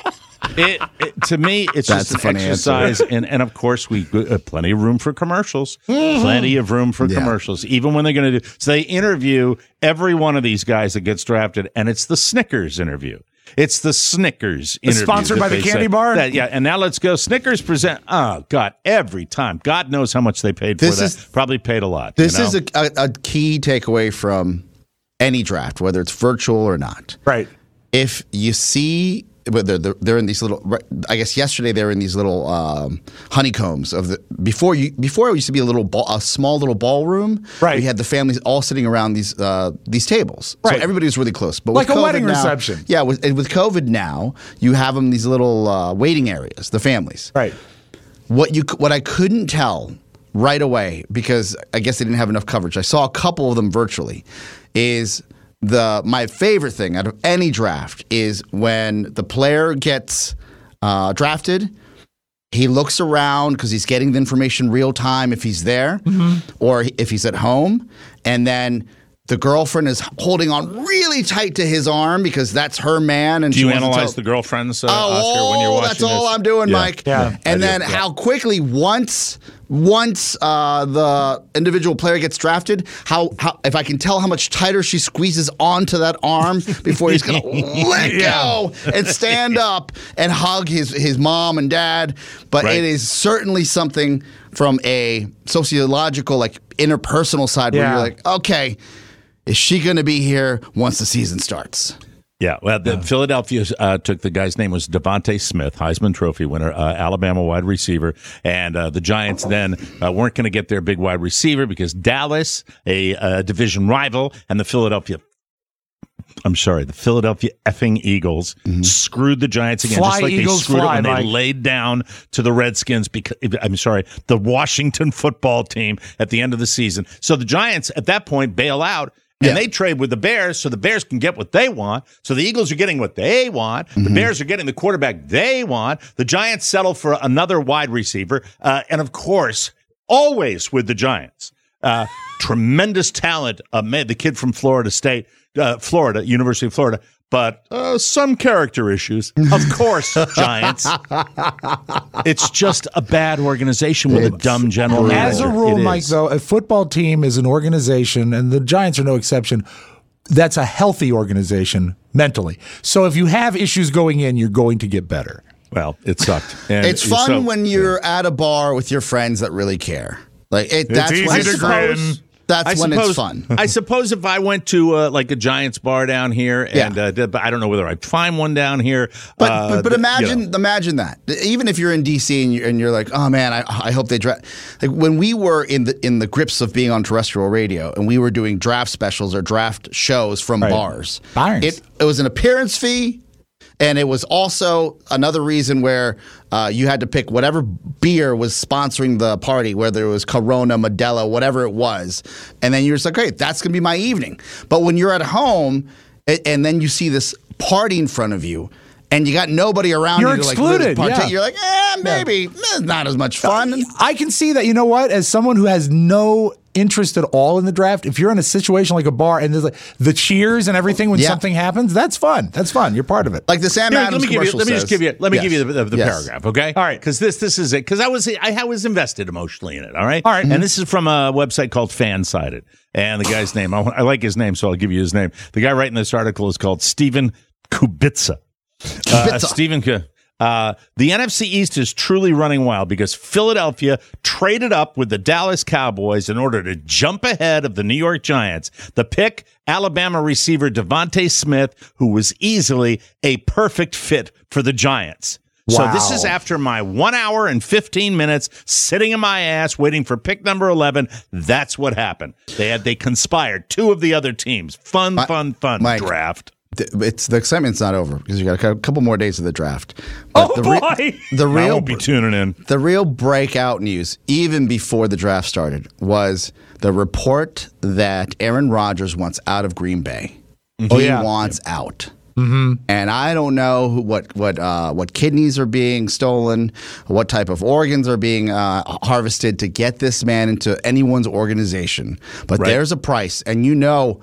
To me, it's That's just a an funny exercise, and of course, we plenty of room for commercials. Plenty of room for commercials, even when they're going to do. So they interview every one of these guys that gets drafted, and it's the Snickers interview. It's the Snickers interview. Sponsored by the candy bar? And now let's go. Snickers present. Oh, God, every time. God knows how much they paid for that. Probably paid a lot. This is a key takeaway from any draft, whether it's virtual or not. Right. If you see... But they're in these little. I guess yesterday they were in these little honeycombs of the before it used to be a small little ballroom. Right. We had the families all sitting around these tables. Right. So everybody was really close. But like with a COVID wedding now, reception. Yeah. With COVID now, you have them these little waiting areas. The families. Right. What I couldn't tell right away because I guess they didn't have enough coverage. I saw a couple of them virtually. Is my favorite thing out of any draft is when the player gets drafted, he looks around because he's getting the information real time if he's there or if he's at home, and then the girlfriend is holding on really tight to his arm because that's her man. And do you analyze the girlfriends, Oscar, when you're watching that's all this? I'm doing, Mike. Yeah. And then how quickly once the individual player gets drafted, how if I can tell how much tighter she squeezes onto that arm before he's going to let go and stand up and hug his mom and dad. But it is certainly something from a sociological, like interpersonal side where you're like, okay, is she going to be here once the season starts? Yeah, well, Philadelphia took the guy's name was Devontae Smith, Heisman Trophy winner, Alabama wide receiver, and the Giants then weren't going to get their big wide receiver because Dallas, a division rival, and the Philadelphia effing Eagles screwed the Giants again, just like Eagles, they screwed them when Mike. they laid down to the Redskins. The Washington football team at the end of the season. So the Giants at that point bail out. And they trade with the Bears so the Bears can get what they want. So the Eagles are getting what they want. The Bears are getting the quarterback they want. The Giants settle for another wide receiver. And, of course, always with the Giants, tremendous talent, the kid from Florida State, University of Florida, but some character issues. Of course, Giants. It's just a bad organization with a dumb general manager. As a rule, Mike, though, a football team is an organization, and the Giants are no exception. That's a healthy organization mentally. So if you have issues going in, you're going to get better. Well, it sucked. And it's fun when you're at a bar with your friends that really care. That's easy when to grin. That's when it's fun. I suppose if I went to like a Giants bar down here, and but I don't know whether I'd find one down here. But imagine that. Even if you're in DC and you're like, oh man, I hope they draft. Like when we were in the grips of being on terrestrial radio and we were doing draft specials or draft shows from bars. It was an appearance fee. And it was also another reason where you had to pick whatever beer was sponsoring the party, whether it was Corona, Modelo, whatever it was. And then you're just like, great, that's going to be my evening. But when you're at home and then you see this party in front of you and you got nobody around you're you to excluded. You're like, maybe it's not as much fun. I can see that. You know what? As someone who has no interest at all in the draft, if you're in a situation like a bar and there's like the cheers and everything when something happens, that's fun. That's fun. You're part of it. Like the Sam Adams commercial Let me says. give you the paragraph, okay? All right. Because this is it. Because I was invested emotionally in it, all right? All right. And this is from a website called Fansided. And the guy's name, I like his name, so I'll give you his name. The guy writing this article is called Stephen Kubica. The NFC East is truly running wild because Philadelphia traded up with the Dallas Cowboys in order to jump ahead of the New York Giants. The pick, Alabama receiver Devontae Smith, who was easily a perfect fit for the Giants. Wow. So this is after my 1 hour and 15 minutes sitting in my ass waiting for pick number 11. That's what happened. They conspired. Two of the other teams. Fun Mike, draft. The excitement's not over because you got a couple more days of the draft. But the boy! The I real won't be tuning in. The real breakout news, even before the draft started, was the report that Aaron Rodgers wants out of Green Bay. He wants out. Mm-hmm. And I don't know what kidneys are being stolen, what type of organs are being harvested to get this man into anyone's organization. But there's a price, and you know,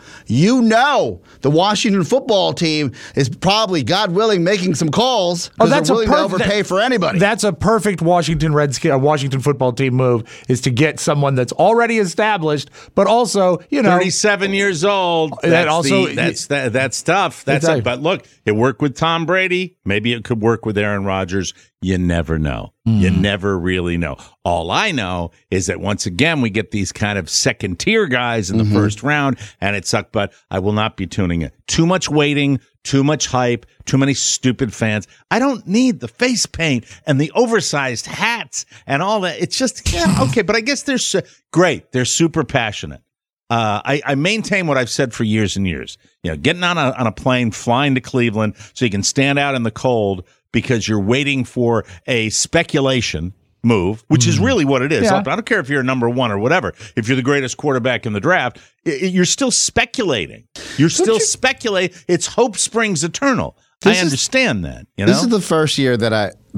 the Washington football team is probably, God willing, making some calls because they're willing to overpay for anybody. That's a perfect Washington football team move, is to get someone that's already established, but also 37 years old. That's tough. But look, it worked with Tom Brady. Maybe it could work with Aaron Rodgers. You never know. You never really know. All I know is that once again, we get these kind of second-tier guys in the first round, and it sucked, but I will not be tuning in. Too much waiting, too much hype, too many stupid fans. I don't need the face paint and the oversized hats and all that. It's just, okay, but I guess they're great. They're super passionate. I maintain what I've said for years and years. Getting on a plane, flying to Cleveland so you can stand out in the cold because you're waiting for a speculation move, which is really what it is. Yeah. I don't care if you're number one or whatever. If you're the greatest quarterback in the draft, you're still speculating. Speculating. It's hope springs eternal. I understand that. This is the first year that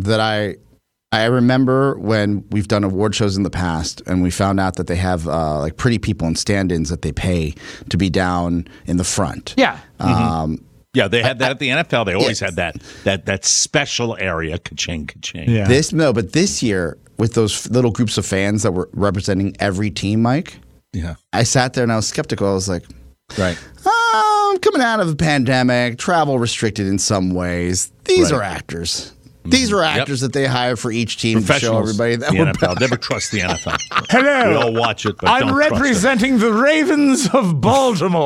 I remember when we've done award shows in the past and we found out that they have like pretty people in stand-ins that they pay to be down in the front. Yeah. Yeah, they had that at the NFL. They always had that special area, ka-ching, ka-ching. Yeah. But this year, with those little groups of fans that were representing every team, Mike, I sat there and I was skeptical. I was like, I'm coming out of a pandemic, travel restricted in some ways. These are actors. These are actors that they hire for each team to show everybody that we're NFL. Never trust the NFL. Hello. We all watch it, but I'm don't representing the Ravens of Baltimore.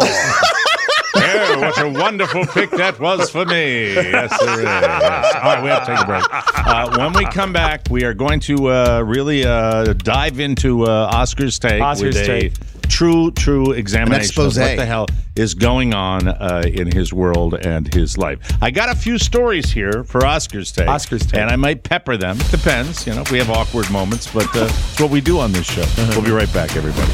Oh, what a wonderful pick that was for me. Yes, sir. Yes. All right, we have to take a break. When we come back, we are going to really dive into Oscar's take with a true examination of what the hell is going on in his world and his life. I got a few stories here for Oscar's take. And I might pepper them. Depends. If we have awkward moments, but it's what we do on this show. We'll be right back, everybody.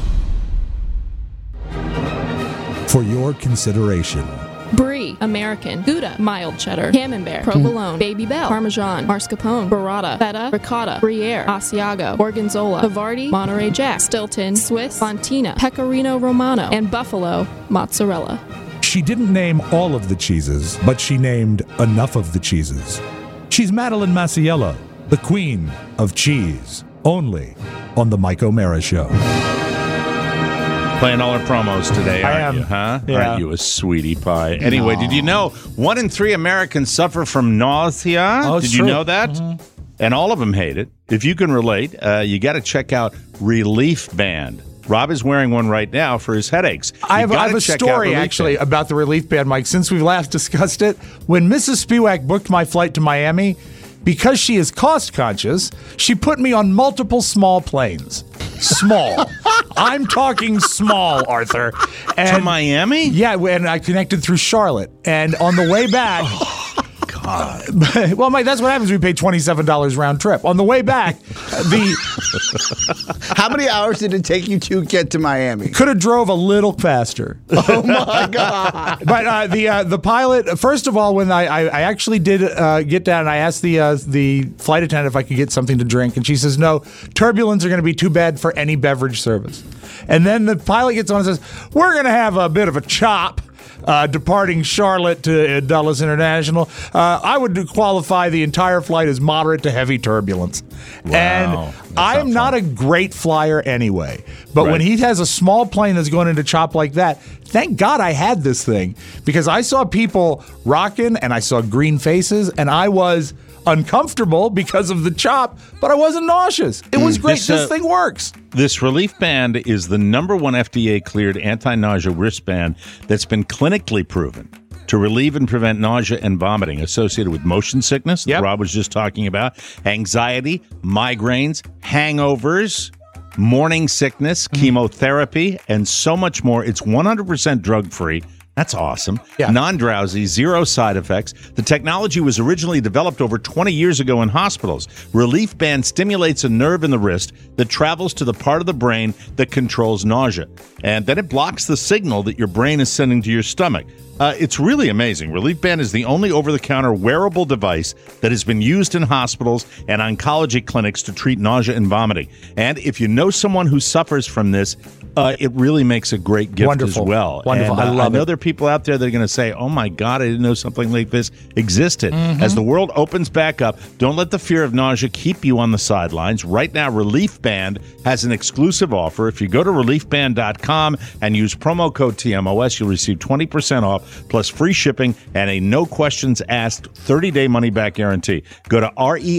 For your consideration. Brie, American, Gouda, mild cheddar, Camembert, Provolone, Baby Bell, Parmesan, Mascarpone, Burrata, Feta, Ricotta, Gruyere, Asiago, Gorgonzola, Havarti, Monterey Jack, Stilton, Swiss, Fontina, Pecorino Romano, and Buffalo mozzarella. She didn't name all of the cheeses, but she named enough of the cheeses. She's Madeline Masiello, the queen of cheese, only on The Mike O'Mara Show. Playing all our promos today, aren't you, huh? Yeah. Aren't you a sweetie pie? Anyway, did you know 1 in 3 Americans suffer from nausea? Oh, did you know that? And all of them hate it. If you can relate, you got to check out Relief Band. Rob is wearing one right now for his headaches. I have a story, actually, about the Relief Band, Mike. Since we've last discussed it, when Mrs. Spiewak booked my flight to Miami, because she is cost-conscious, she put me on multiple small planes. Small. I'm talking small, Arthur. To Miami? Yeah, and I connected through Charlotte. And on the way back... God. Well, Mike, that's what happens when we pay $27 round trip. On the way back, How many hours did it take you to get to Miami? Could have drove a little faster. Oh, my God. But the pilot, first of all, when I actually did get down, and I asked the flight attendant if I could get something to drink, and she says, no, turbulence are going to be too bad for any beverage service. And then the pilot gets on and says, we're going to have a bit of a chop. Departing Charlotte to Dulles International, I would qualify the entire flight as moderate to heavy turbulence. Wow. And I'm not a great flyer anyway. But when he has a small plane that's going into chop like that, thank God I had this thing. Because I saw people rocking and I saw green faces and I was uncomfortable because of the chop, but I wasn't nauseous. It was great. This thing works. This Relief Band is the number one FDA-cleared anti-nausea wristband that's been clinically proven to relieve and prevent nausea and vomiting associated with motion sickness, that Rob was just talking about, anxiety, migraines, hangovers, morning sickness, chemotherapy, and so much more. It's 100% drug-free. That's awesome. Yeah. Non-drowsy, zero side effects. The technology was originally developed over 20 years ago in hospitals. Relief Band stimulates a nerve in the wrist that travels to the part of the brain that controls nausea. And then it blocks the signal that your brain is sending to your stomach. It's really amazing. Relief Band is the only over-the-counter wearable device that has been used in hospitals and oncology clinics to treat nausea and vomiting. And if you know someone who suffers from this, it really makes a great gift as well. Wonderful. And, I know there are people out there that are going to say, oh my God, I didn't know something like this existed. As the world opens back up, don't let the fear of nausea keep you on the sidelines. Right now, Relief Band has an exclusive offer. If you go to reliefband.com and use promo code TMOS, you'll receive 20% off plus free shipping and a no questions asked 30-day money-back guarantee. Go to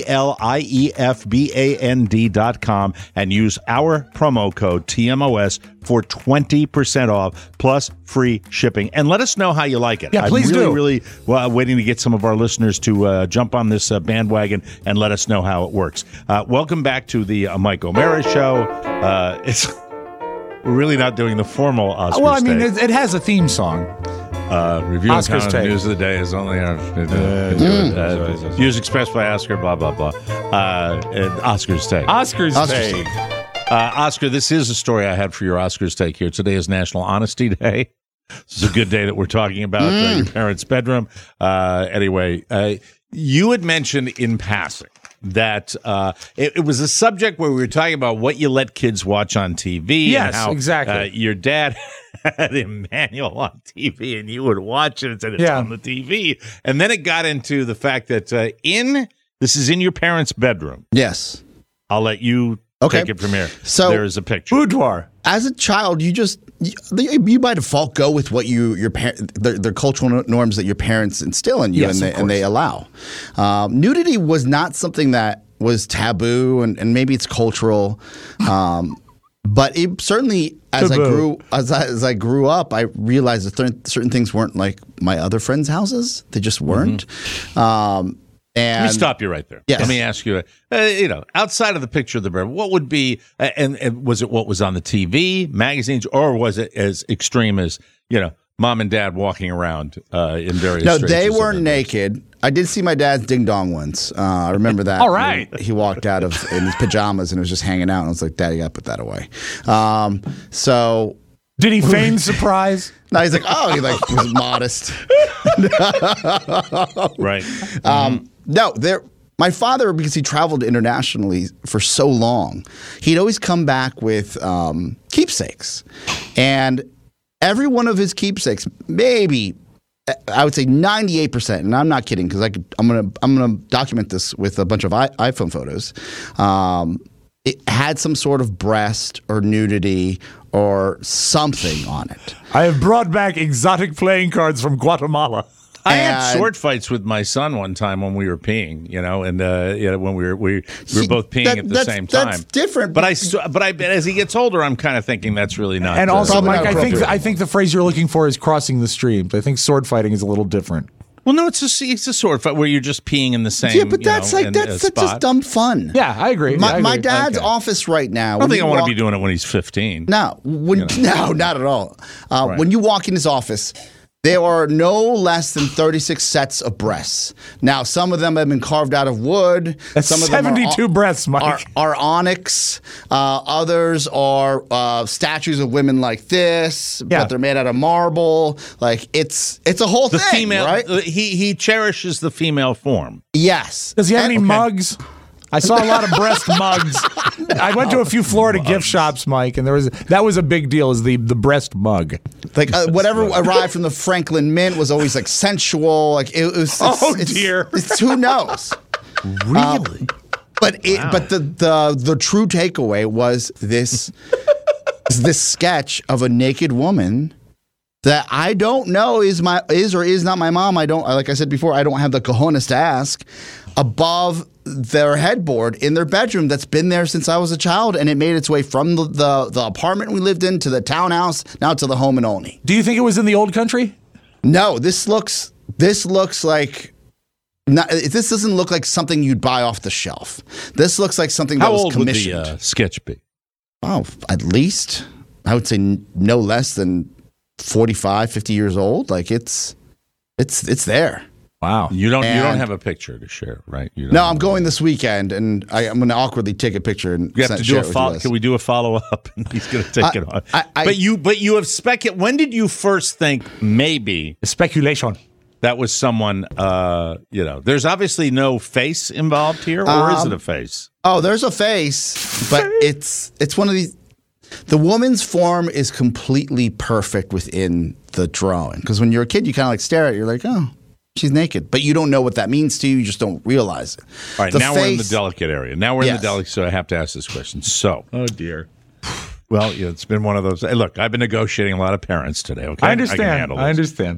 RELIEFBAND.com and use our promo code TMOS for 20% off plus free shipping. And let us know how you like it. Yeah, please do. I'm really waiting to get some of our listeners to jump on this bandwagon and let us know how it works. Welcome back to the Mike O'Mara Show. We're really not doing the formal Oscars. Well, I mean, it has a theme song. Review and Oscars count news of the day is only views expressed by Oscar, blah, blah, blah. And Oscars take. Oscars take. Oscar, this is a story I had for your Oscars take here. Today is National Honesty Day. This is a good day that we're talking about your parents' bedroom. Anyway, you had mentioned in passing that it was a subject where we were talking about what you let kids watch on TV. Yes, and how, exactly. Your dad had Emmanuel on TV, and you would watch it and said it's on the TV. And then it got into the fact that this is in your parents' bedroom. Yes. I'll let you take it from here. So there's a picture. Boudoir. As a child, you by default go with what the cultural norms that your parents instill in you, and they allow. Nudity was not something that was taboo, and maybe it's cultural, but it certainly as I grew up, I realized that certain things weren't like my other friends' houses. They just weren't. Let me stop you right there. Yes. Let me ask you, outside of the picture of the bird, what would be, and was it what was on the TV, magazines, or was it as extreme as, mom and dad walking around in various No, they weren't naked. I did see my dad's ding dong once. I remember that. All right. He walked out in his pajamas and was just hanging out. And I was like, Dad, you got to put that away. So... Did he feign surprise? No, he's like, he was modest. Right. No, my father, because he traveled internationally for so long, he'd always come back with keepsakes. And every one of his keepsakes, maybe, I would say 98%, and I'm not kidding because I'm gonna document this with a bunch of iPhone photos. It had some sort of breast or nudity or something on it. I have brought back exotic playing cards from Guatemala. I had sword fights with my son one time when we were peeing, and when we were both peeing at the same time. That's different. But as he gets older, I'm kind of thinking that's really not. And also, Mike, I think the phrase you're looking for is crossing the streams. I think sword fighting is a little different. Well, no, it's a sword fight where you're just peeing in the same. Yeah, but that's just dumb fun. Yeah, I agree. My dad's office right now. I don't think I want to be doing it when he's 15. No, no, not at all. Right. When you walk in his office, there are no less than 36 sets of breasts. Now, some of them have been carved out of wood. That's some of 72 them breasts, Mike. Are onyx. Others are statues of women like this, but they're made out of marble. Like it's a whole thing, female, right? He cherishes the female form. Yes. Does he have any mugs? I saw a lot of breast mugs. I went to a few Florida gift shops, Mike, and that was a big deal. Is the breast mug? Like whatever arrived from the Franklin Mint was always like sensual. Like it was. Dear. Who knows? Really? But the true takeaway was this sketch of a naked woman that I don't know is or is not my mom. I don't, like I said before, I don't have the cojones to ask. above their headboard in their bedroom that's been there since I was a child, and it made its way from the apartment we lived in to the townhouse, now to the home in Olney. Do you think it was in the old country? No, this looks like. This doesn't look like something you'd buy off the shelf. This looks like something that was commissioned. How old would the sketch be? Oh, at least I would say no less than 45, 50 years old. Like it's there. Wow. You don't have a picture to share, right? I'm going this weekend, and I'm going to awkwardly take a picture and you have to do a follow. Can we do a follow up? And he's going to take it on. But you have speculated. When did you first think maybe speculation that was someone? There's obviously no face involved here, or is it a face? Oh, there's a face, but it's one of these. The woman's form is completely perfect within the drawing, because when you're a kid, you kind of like stare at it. You're like, oh. She's naked, but you don't know what that means to you. You just don't realize it. All right, now we're in the delicate area. So I have to ask this question. So, oh dear. Well, it's been one of those. Hey, look, I've been negotiating a lot of parents today. Okay, I understand. I understand.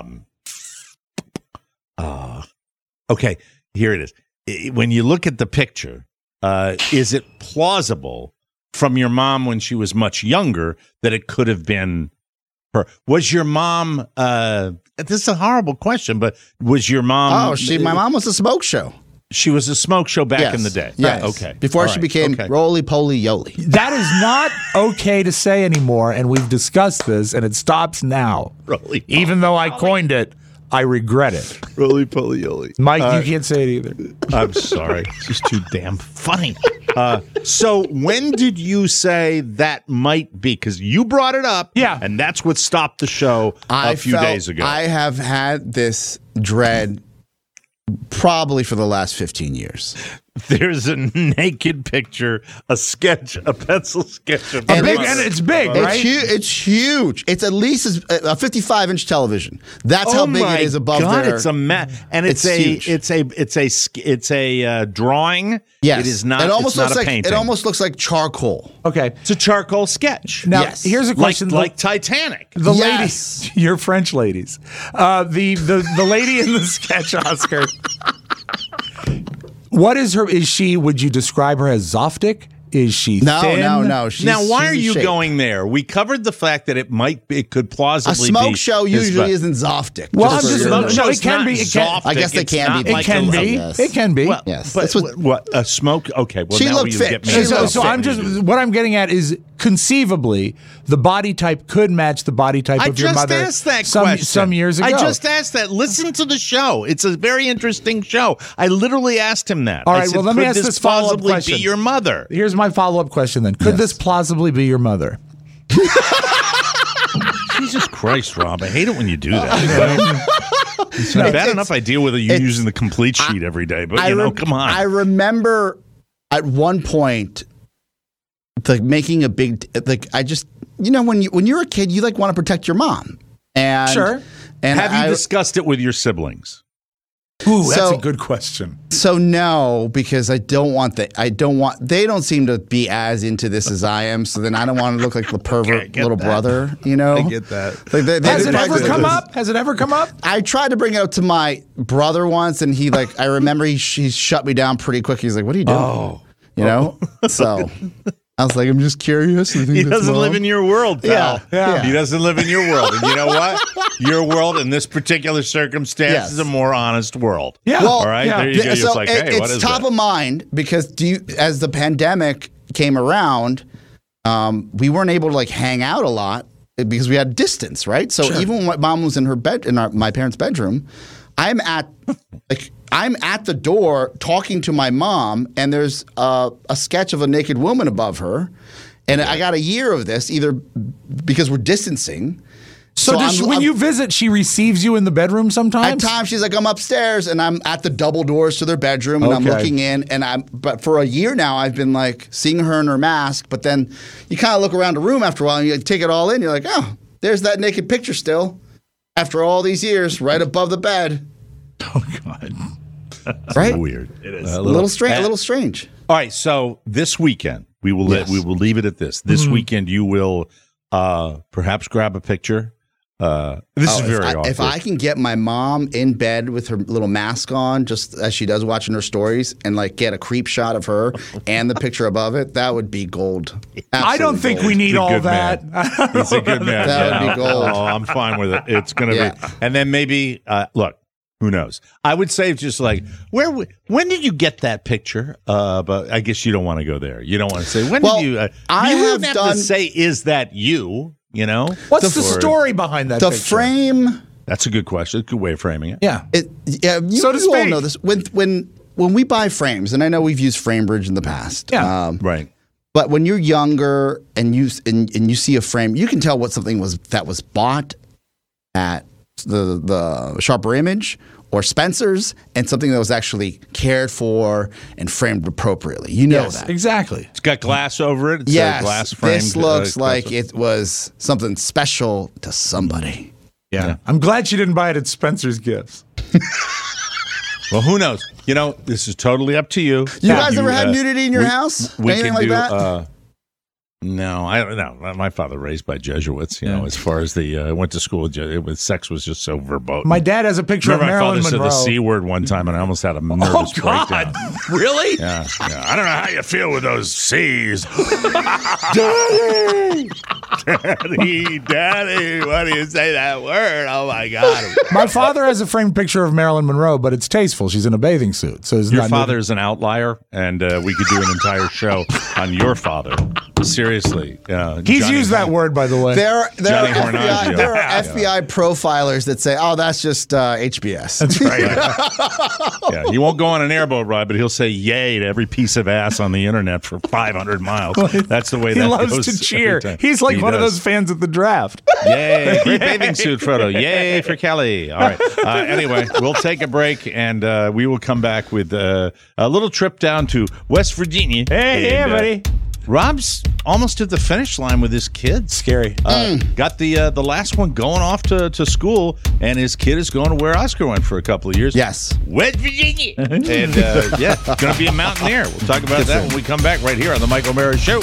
Okay, here it is. When you look at the picture, is it plausible from your mom when she was much younger that it could have been her? Was your mom? This is a horrible question, but was your mom? Oh, my mom was a smoke show. She was a smoke show back in the day. Yes. Okay. Before she became Roly Poly Yoly. That is not okay to say anymore, and we've discussed this, and it stops now. Roly-poly. Even though I coined it, I regret it. Roly Poly Yoly. Mike, you can't say it either. I'm sorry. It's just too damn funny. So when did you say that might be? Because you brought it up. Yeah. And that's what stopped the show a few days ago. I have had this dread probably for the last 15 years. There's a naked picture, a pencil sketch of and it's big, right? It's huge. It's at least a 55-inch television. That's how big it is above there. It's it's a drawing. Yes. It is not. It almost looks like a painting. It almost looks like charcoal. Okay, it's a charcoal sketch. Now, here's a question: like Titanic. The ladies, you're French ladies. The lady in the sketch, Oscar. What is her? Would you describe her as Zoftic? Is she thin? No. Now, why are you going there? We covered the fact that it could plausibly be. A smoke show usually isn't Zoftic. Well, it can be. I guess they can be. It can be. It can be. Well, yes. But what a smoke? Okay. Well, she now looked fit. What I'm getting at is conceivably the body type could match the body type of your mother. I just asked that question some years ago. I just asked that. Listen to the show. It's a very interesting show. I literally asked him that. All right. Well, let me ask this follow-up question. Be your mother? Here's my follow-up question then. Could this plausibly be your mother? Jesus Christ, Rob. I hate it when you do that. It's bad enough I deal with you using the complete sheet every day, but come on. I remember at one point making a big when you're a kid, you want to protect your mom. And sure. And have you discussed it with your siblings? Ooh, that's a good question. So no, because they don't seem to be as into this as I am. So then I don't want to look like the pervert little brother, I get that. Has it ever come up? Has it ever come up? I tried to bring it up to my brother once, and he I remember he shut me down pretty quick. He's like, "What are you doing?" So I was like, I'm just curious. He doesn't live in your world, pal. Yeah. He doesn't live in your world. And you know what? Your world in this particular circumstance is a more honest world. Yeah. Well, all right. There you go. So hey, what is it's top of mind because as the pandemic came around, we weren't able to hang out a lot because we had distance, right? So even when my mom was in her bed my parents' bedroom, I'm at the door talking to my mom, and there's a sketch of a naked woman above her, and I got a year of this either because we're distancing. So when you visit, she receives you in the bedroom sometimes? At times she's like, I'm upstairs, and I'm at the double doors to their bedroom, and I'm looking in, but for a year now, I've been seeing her in her mask, but then you kind of look around the room after a while, and you take it all in, you're like, oh, there's that naked picture still, after all these years, right above the bed. Oh, God. That's right? Weird. It is. A little strange. All right, so this weekend, we will leave it at this. This weekend, you will perhaps grab a picture This is very awkward. If I can get my mom in bed with her little mask on, just as she does watching her stories, and like get a creep shot of her and the picture above it, that would be gold. I don't think we need all that. He's a good man. That would be gold. Oh, I'm fine with it. It's going to be. And then maybe, look, who knows? I would say just like, when did you get that picture? But I guess you don't want to go there. You don't want to say, when did you? You have to say, is that you? You know? What's the story behind that picture? Frame. That's a good question. Good way of framing it. Yeah. You so to speak. all know this. When we buy frames, and I know we've used FrameBridge in the past. Yeah. Right. But when you're younger and you see a frame, you can tell what something was that was bought at the Sharper Image or Spencer's, and something that was actually cared for and framed appropriately. You know that. Exactly. It's got glass over it. It's glass framed. This looks like it was something special to somebody. Yeah. I'm glad she didn't buy it at Spencer's Gifts. Well, who knows? You know, this is totally up to you. You guys ever had nudity in your house? Anything like that? No, I don't know. My father raised by Jesuits. You know, as far as the went to school, sex was just so verboten. My dad has a picture of Marilyn Monroe. My father said the C word one time, and I almost had a nervous breakdown. Really? Yeah. I don't know how you feel with those C's. Daddy, why do you say that word? Oh my God. My father has a framed picture of Marilyn Monroe, but it's tasteful. She's in a bathing suit. So your father is an outlier, and we could do an entire show on your father. Seriously. He's used that word, by the way. There are FBI profilers that say, oh, that's just HBS. That's right. Yeah, he won't go on an airboat ride, but he'll say yay to every piece of ass on the internet for 500 miles. That's the way that goes. He loves to cheer. He's like one of those fans at the draft. Yay. Great bathing suit photo. Yay for Kelly. All right. Anyway, we'll take a break, and we will come back with a little trip down to West Virginia. Hey, buddy. Rob's almost at the finish line with his kid. Scary. Got the last one going off to school, and his kid is going to where Oscar went for a couple of years. Yes. West Virginia. And going to be a mountaineer. We'll talk about that when we come back right here on the Mike O'Meara Show.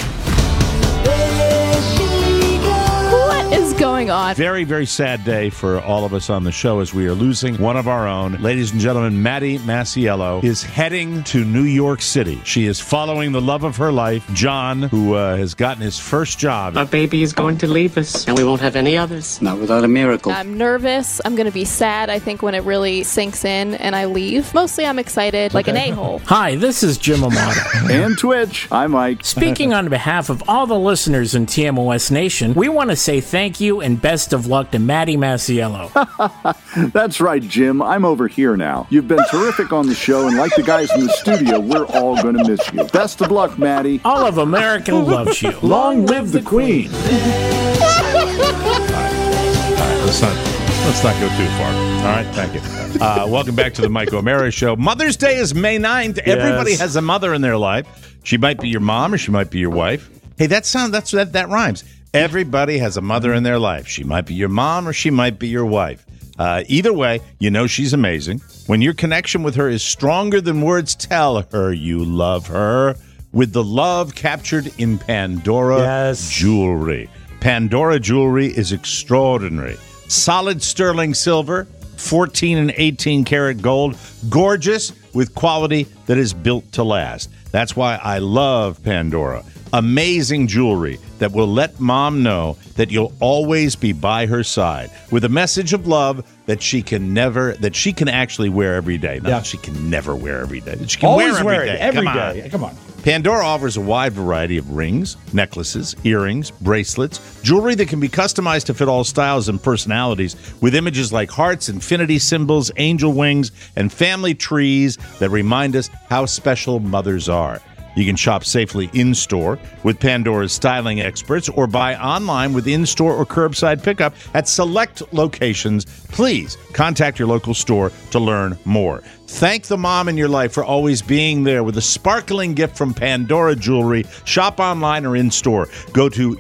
What is going on? Very, very sad day for all of us on the show as we are losing one of our own. Ladies and gentlemen, Maddie Masiello is heading to New York City. She is following the love of her life, John, who has gotten his first job. Our baby is going to leave us, and we won't have any others. Not without a miracle. I'm nervous. I'm going to be sad, I think, when it really sinks in and I leave. Mostly I'm excited, like an a-hole. Hi, this is Jim Amato. And Twitch. Hi, Mike. Speaking on behalf of all the listeners in TMOS Nation, we want to say thank you and best of luck to Maddie Masiello. That's right, Jim. I'm over here now. You've been terrific on the show, and like the guys in the studio, we're all going to miss you. Best of luck, Maddie. All of America loves you. Long live the Queen. All right, let's not go too far. All right, thank you. Welcome back to the Mike O'Meara Show. Mother's Day is May 9th. Yes. Everybody has a mother in their life. She might be your mom or she might be your wife. Hey, that rhymes. Everybody has a mother in their life. She might be your mom or she might be your wife. Either way, you know she's amazing. When your connection with her is stronger than words tell her you love her, with the love captured in Pandora jewelry. Pandora jewelry is extraordinary. Solid sterling silver, 14 and 18 karat gold, gorgeous with quality that is built to last. That's why I love Pandora. Amazing jewelry that will let mom know that you'll always be by her side with a message of love that she can actually wear every day. Not that she can never wear every day. She can always wear every day. Every day. Come on. Pandora offers a wide variety of rings, necklaces, earrings, bracelets, jewelry that can be customized to fit all styles and personalities with images like hearts, infinity symbols, angel wings, and family trees that remind us how special mothers are. You can shop safely in-store with Pandora's styling experts or buy online with in-store or curbside pickup at select locations. Please contact your local store to learn more. Thank the mom in your life for always being there with a sparkling gift from Pandora Jewelry. Shop online or in-store. Go to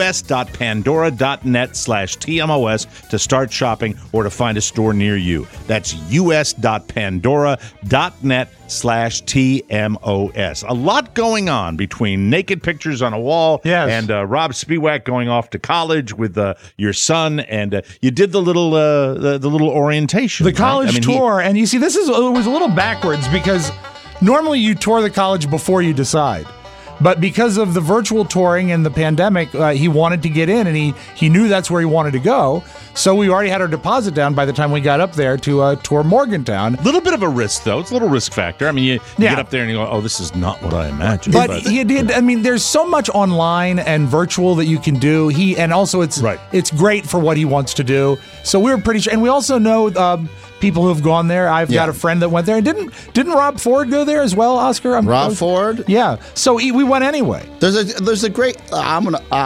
us.pandora.net/TMOS to start shopping or to find a store near you. That's us.pandora.net/TMOS. A lot lot going on between naked pictures on a wall and Rob Spiewak going off to college with your son, and you did the little orientation, the college tour. And you see, it was a little backwards because normally you tour the college before you decide. But because of the virtual touring and the pandemic, he wanted to get in, and he knew that's where he wanted to go. So we already had our deposit down by the time we got up there to tour Morgantown. A little bit of a risk, though. It's a little risk factor. I mean, you get up there and you go, oh, this is not what I imagined. But he did. I mean, there's so much online and virtual that you can do. And also it's great for what he wants to do. So we were pretty sure. And we also know people who have gone there. I've got a friend that went there. And didn't Rob Ford go there as well, Oscar? Rob Ford? Yeah. So we went anyway. There's a great. I'm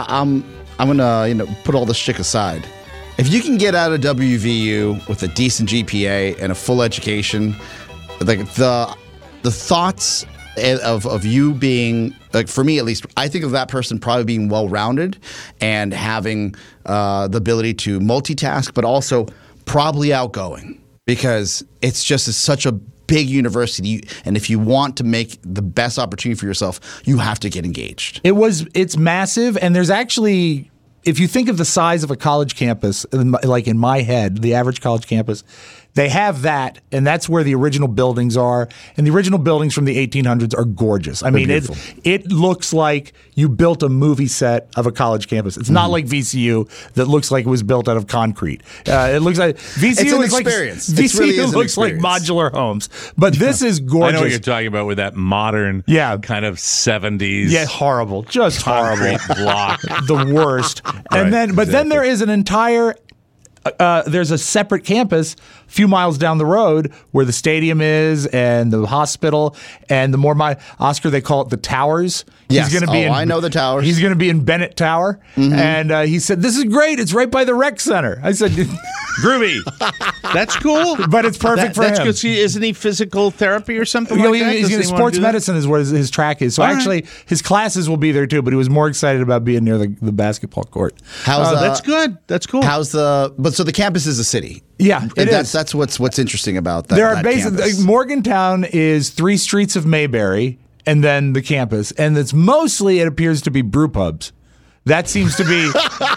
gonna put all this shit aside. If you can get out of WVU with a decent GPA and a full education, like the thoughts of you being, like, for me at least, I think of that person probably being well-rounded and having the ability to multitask, but also probably outgoing, because it's just such a big university, and if you want to make the best opportunity for yourself, you have to get engaged. It's massive, and there's actually, if you think of the size of a college campus, like in my head, the average college campus, they have that, and that's where the original buildings are. And the original buildings from the 1800s are gorgeous. I mean, it looks like you built a movie set of a college campus. It's not like VCU that looks like it was built out of concrete. It looks like VCU. It's an experience. VCU really looks like modular homes, but this is gorgeous. I know what you're talking about with that modern, kind of 70s. Yeah, horrible, just horrible block, the worst. And then there is an entire. There's a separate campus a few miles down the road where the stadium is and the hospital, and the more Oscar, they call it the Towers. Yes. He's gonna be I know the Towers. He's going to be in Bennett Tower. And he said, this is great. It's right by the rec center. I said, groovy. That's cool. But it's perfect for that's him. Good. See, isn't he physical therapy or something like that? He's sports medicine is what his track is. So actually, his classes will be there too, but he was more excited about being near the basketball court. That's good. That's cool. So the campus is a city. Yeah, That's what's interesting about that. There are campus. Morgantown is 3 streets of Mayberry, and then the campus, and it's mostly, it appears to be brew pubs. That seems to be.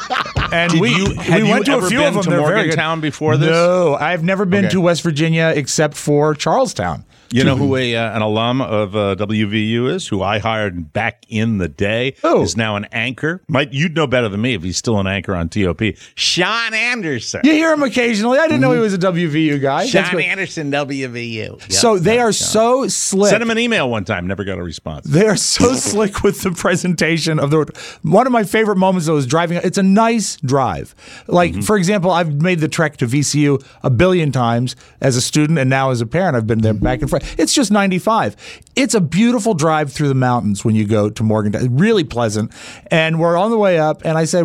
And we went to a few of them. To Morgantown before this? No, I've never been to West Virginia except for Charlestown. You know who an alum of WVU is, who I hired back in the day, is now an anchor. You'd know better than me if he's still an anchor on TOP. Sean Anderson. You hear him occasionally. I didn't know he was a WVU guy. Sean Anderson, WVU. Yep, so they are so slick. Sent him an email one time, never got a response. They are so slick with the presentation of one of my favorite moments, though, is driving. It's a nice drive. Like, for example, I've made the trek to VCU a billion times as a student, and now as a parent, I've been there back and forth. It's just 95. It's a beautiful drive through the mountains when you go to Morgantown. Really pleasant. And we're on the way up, and I said,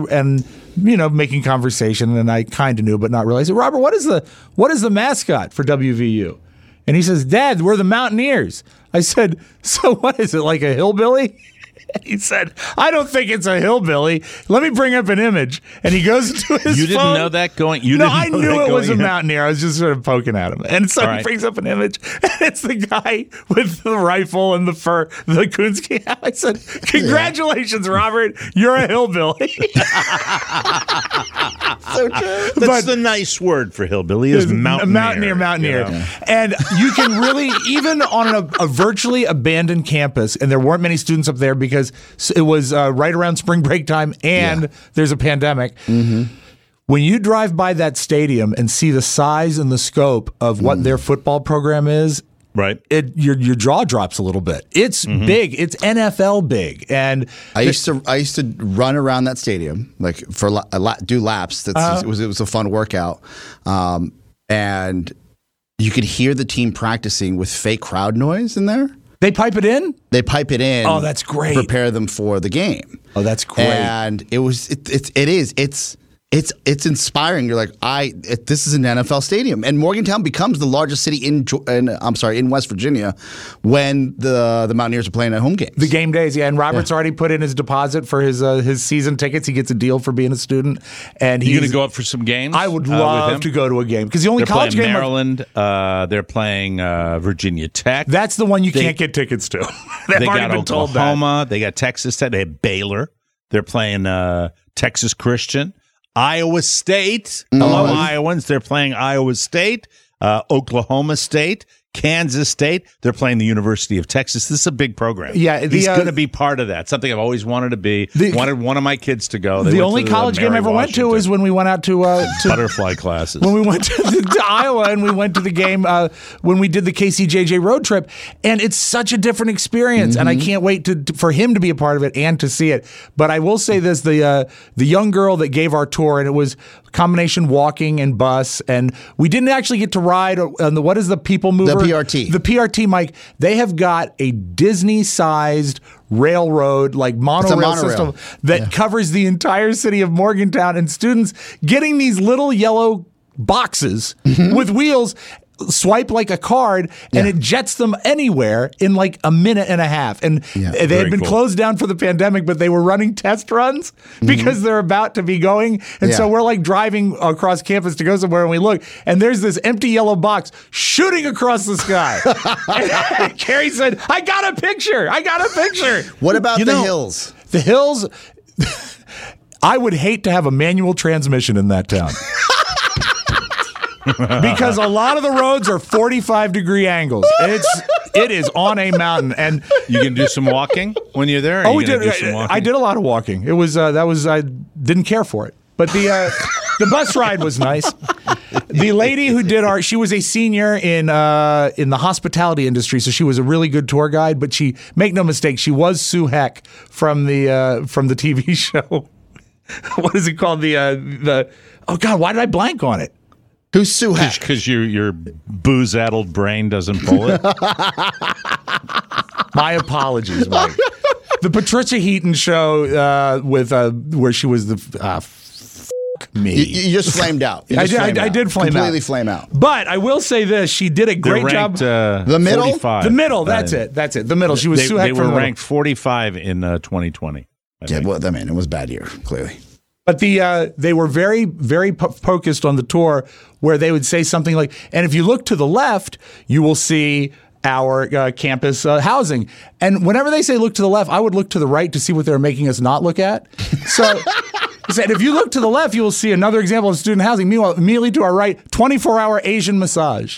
making conversation, and I kind of knew, but not really. I said, Robert, what is the mascot for WVU? And he says, Dad, we're the Mountaineers. I said, so what is it, like a hillbilly? He said, I don't think it's a hillbilly. Let me bring up an image. And he goes to his phone. You didn't know that going? I knew it was a Mountaineer. I was just sort of poking at him. And so he brings up an image, and it's the guy with the rifle and the fur, the coonskin. I said, congratulations, Robert. You're a hillbilly. So true. That's the nice word for hillbilly is mountaineer. Mountaineer. And you can really, even on a virtually abandoned campus, and there weren't many students up there because it was right around spring break time and there's a pandemic. When you drive by that stadium and see the size and the scope of what their football program is, your jaw drops a little bit. It's big. It's NFL big. And I used to run around that stadium for do laps. It was a fun workout, and you could hear the team practicing with fake crowd noise in there. They pipe it in? They pipe it in. Oh, that's great. Prepare them for the game. Oh, that's great. And it's it's inspiring. You're like, this is an NFL stadium, and Morgantown becomes the largest city in West Virginia when the Mountaineers are playing at home games. The game days, yeah. And Robert's already put in his deposit for his season tickets. He gets a deal for being a student. And you going to go up for some games? I would love to go to a game because the only they're college playing game Maryland. They're playing Virginia Tech. That's the one you can't get tickets to. They got Oklahoma. They got Texas Tech. They have Baylor. They're playing Texas Christian. Iowa State. Hello, Iowans. They're playing Iowa State, Oklahoma State, Kansas State. They're playing the University of Texas. This is a big program. Yeah, he's going to be part of that. Something I've always wanted to be. Wanted one of my kids to go. The only college game I ever went to is when we went out to butterfly classes. When we went to Iowa and we went to the game when we did the KCJJ road trip, and it's such a different experience. And I can't wait for him to be a part of it and to see it. But I will say this: the young girl that gave our tour, and it was a combination walking and bus, and we didn't actually get to ride on what is the people mover? The PRT. The PRT, Mike. They have got a Disney-sized railroad, like monorail system that covers the entire city of Morgantown, and students getting these little yellow boxes with wheels swipe like a card, and it jets them anywhere in like a minute and a half. And they had been closed down for the pandemic, but they were running test runs because they're about to be going. And so we're like driving across campus to go somewhere, and we look, and there's this empty yellow box shooting across the sky. And Carrie said, I got a picture. What about the hills? The hills, I would hate to have a manual transmission in that town. Because a lot of the roads are 45-degree angles. It is on a mountain, and you can do some walking when you're there. We did. I did a lot of walking. It was I didn't care for it, but the bus ride was nice. The lady who did she was a senior in the hospitality industry, so she was a really good tour guide. But make no mistake, she was Sue Heck from the TV show. What is it called? Oh God, why did I blank on it? Who's Sue Heck? Because your booze-addled brain doesn't pull it. My apologies, Mike. The Patricia Heaton show where she was the me. You just flamed out. I did flame completely flame out. But I will say this: she did a great job. The middle, 45. The middle. That's it. The middle. She was Sue Heck. They were ranked 45 in 2020. Well, I mean, it was a bad year, clearly. But they were very, very focused on the tour, where they would say something like, and if you look to the left, you will see our campus housing. And whenever they say look to the left, I would look to the right to see what they're making us not look at. So I said, if you look to the left, you will see another example of student housing. Meanwhile, immediately to our right, 24-hour Asian massage.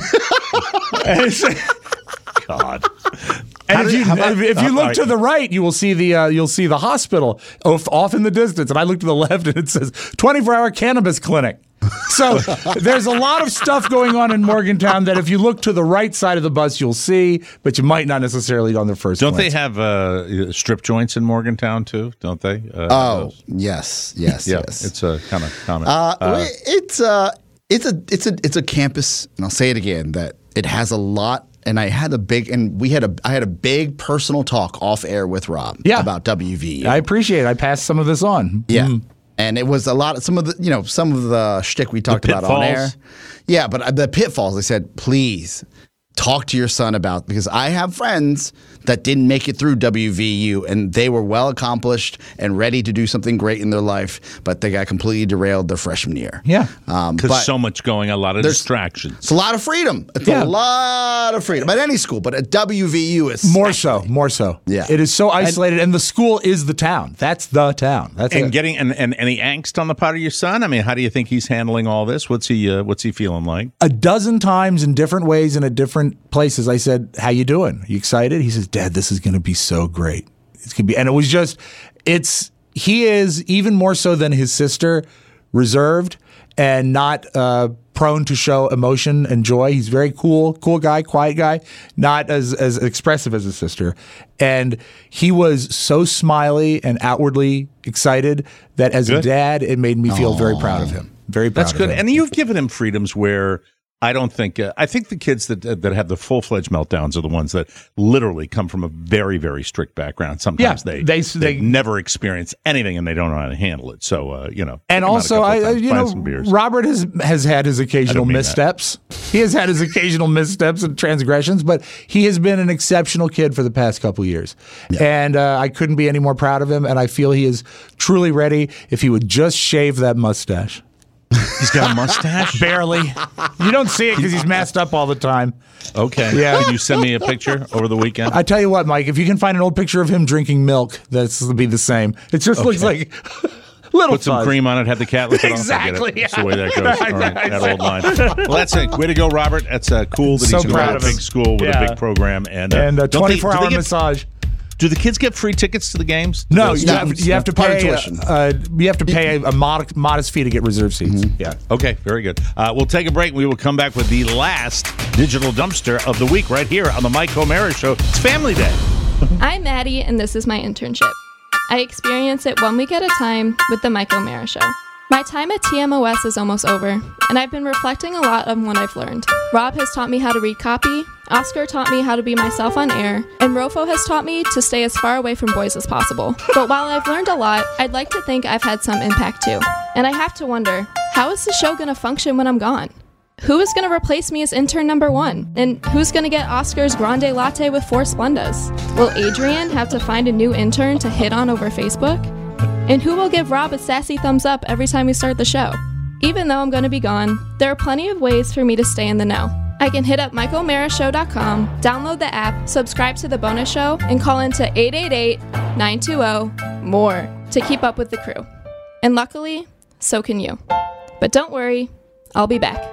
God. And if you look to the right, you will see you'll see the hospital off in the distance. And I look to the left, and it says 24-hour cannabis clinic. So there's a lot of stuff going on in Morgantown that if you look to the right side of the bus, you'll see, but you might not necessarily on the first. Don't glance. They have strip joints in Morgantown too? Don't they? Yes. It's a kind of common. It's a campus, and I'll say it again, that it has a lot. And I had a big personal talk off air with Rob about WVU. I appreciate it. I passed some of this on. Yeah. And it was a lot of some of the shtick we talked about on air. Yeah, but the pitfalls, they said, please talk to your son about, because I have friends that didn't make it through WVU, and they were well accomplished and ready to do something great in their life, but they got completely derailed their freshman year. Yeah. Because so much going, a lot of distractions. It's a lot of freedom. It's a lot of freedom at any school, but at WVU it's more so. Yeah. It is so isolated, and the school is the town. That's the town. That's and getting and any angst on the part of your son? I mean, how do you think he's handling all this? What's he feeling like? A dozen times in different ways and at different places, I said, "How you doing? Are you excited?" He says, "Dad, this is going to be so great. It's going to be," and it was just, he is even more so than his sister, reserved and not prone to show emotion and joy. He's very cool guy, quiet guy, not as expressive as his sister. And he was so smiley and outwardly excited that as a dad, it made me feel very proud of him. Very proud. That's good. Of him. And you've given him freedoms where I don't think. I think the kids that have the full-fledged meltdowns are the ones that literally come from a very, very strict background. Sometimes they never experience anything and they don't know how to handle it. So And also, Robert has had his occasional missteps. He has had his occasional missteps and transgressions, but he has been an exceptional kid for the past couple years, and I couldn't be any more proud of him. And I feel he is truly ready if he would just shave that mustache. He's got a mustache? Barely. You don't see it because he's masked up all the time. Okay. Yeah. Can you send me a picture over the weekend? I tell you what, Mike, if you can find an old picture of him drinking milk, that'll be the same. It just looks like little Put some cream on it, have the cat lick it exactly, off. That's the way that goes. All right, that old line. Well, that's it. Way to go, Robert. That's cool that he's proud in a big school with a big program. And a 24-hour massage. Do the kids get free tickets to the games? No, you have to pay tuition. You have to pay a modest fee to get reserved seats. Mm-hmm. Yeah. Okay, very good. We'll take a break. We will come back with the last digital dumpster of the week right here on the Mike O'Mara Show. It's Family Day. I'm Maddie, and this is my internship. I experience it 1 week at a time with the Mike O'Mara Show. My time at TMOS is almost over, and I've been reflecting a lot on what I've learned. Rob has taught me how to read copy, Oscar taught me how to be myself on air, and Rofo has taught me to stay as far away from boys as possible. But while I've learned a lot, I'd like to think I've had some impact too. And I have to wonder, how is the show going to function when I'm gone? Who is going to replace me as intern number 1? And who's going to get Oscar's Grande Latte with 4 Splendas? Will Adrian have to find a new intern to hit on over Facebook? And who will give Rob a sassy thumbs up every time we start the show? Even though I'm going to be gone, there are plenty of ways for me to stay in the know. I can hit up MikeO'MaraShow.com, download the app, subscribe to the bonus show, and call into 888-920-MORE to keep up with the crew. And luckily, so can you. But don't worry, I'll be back.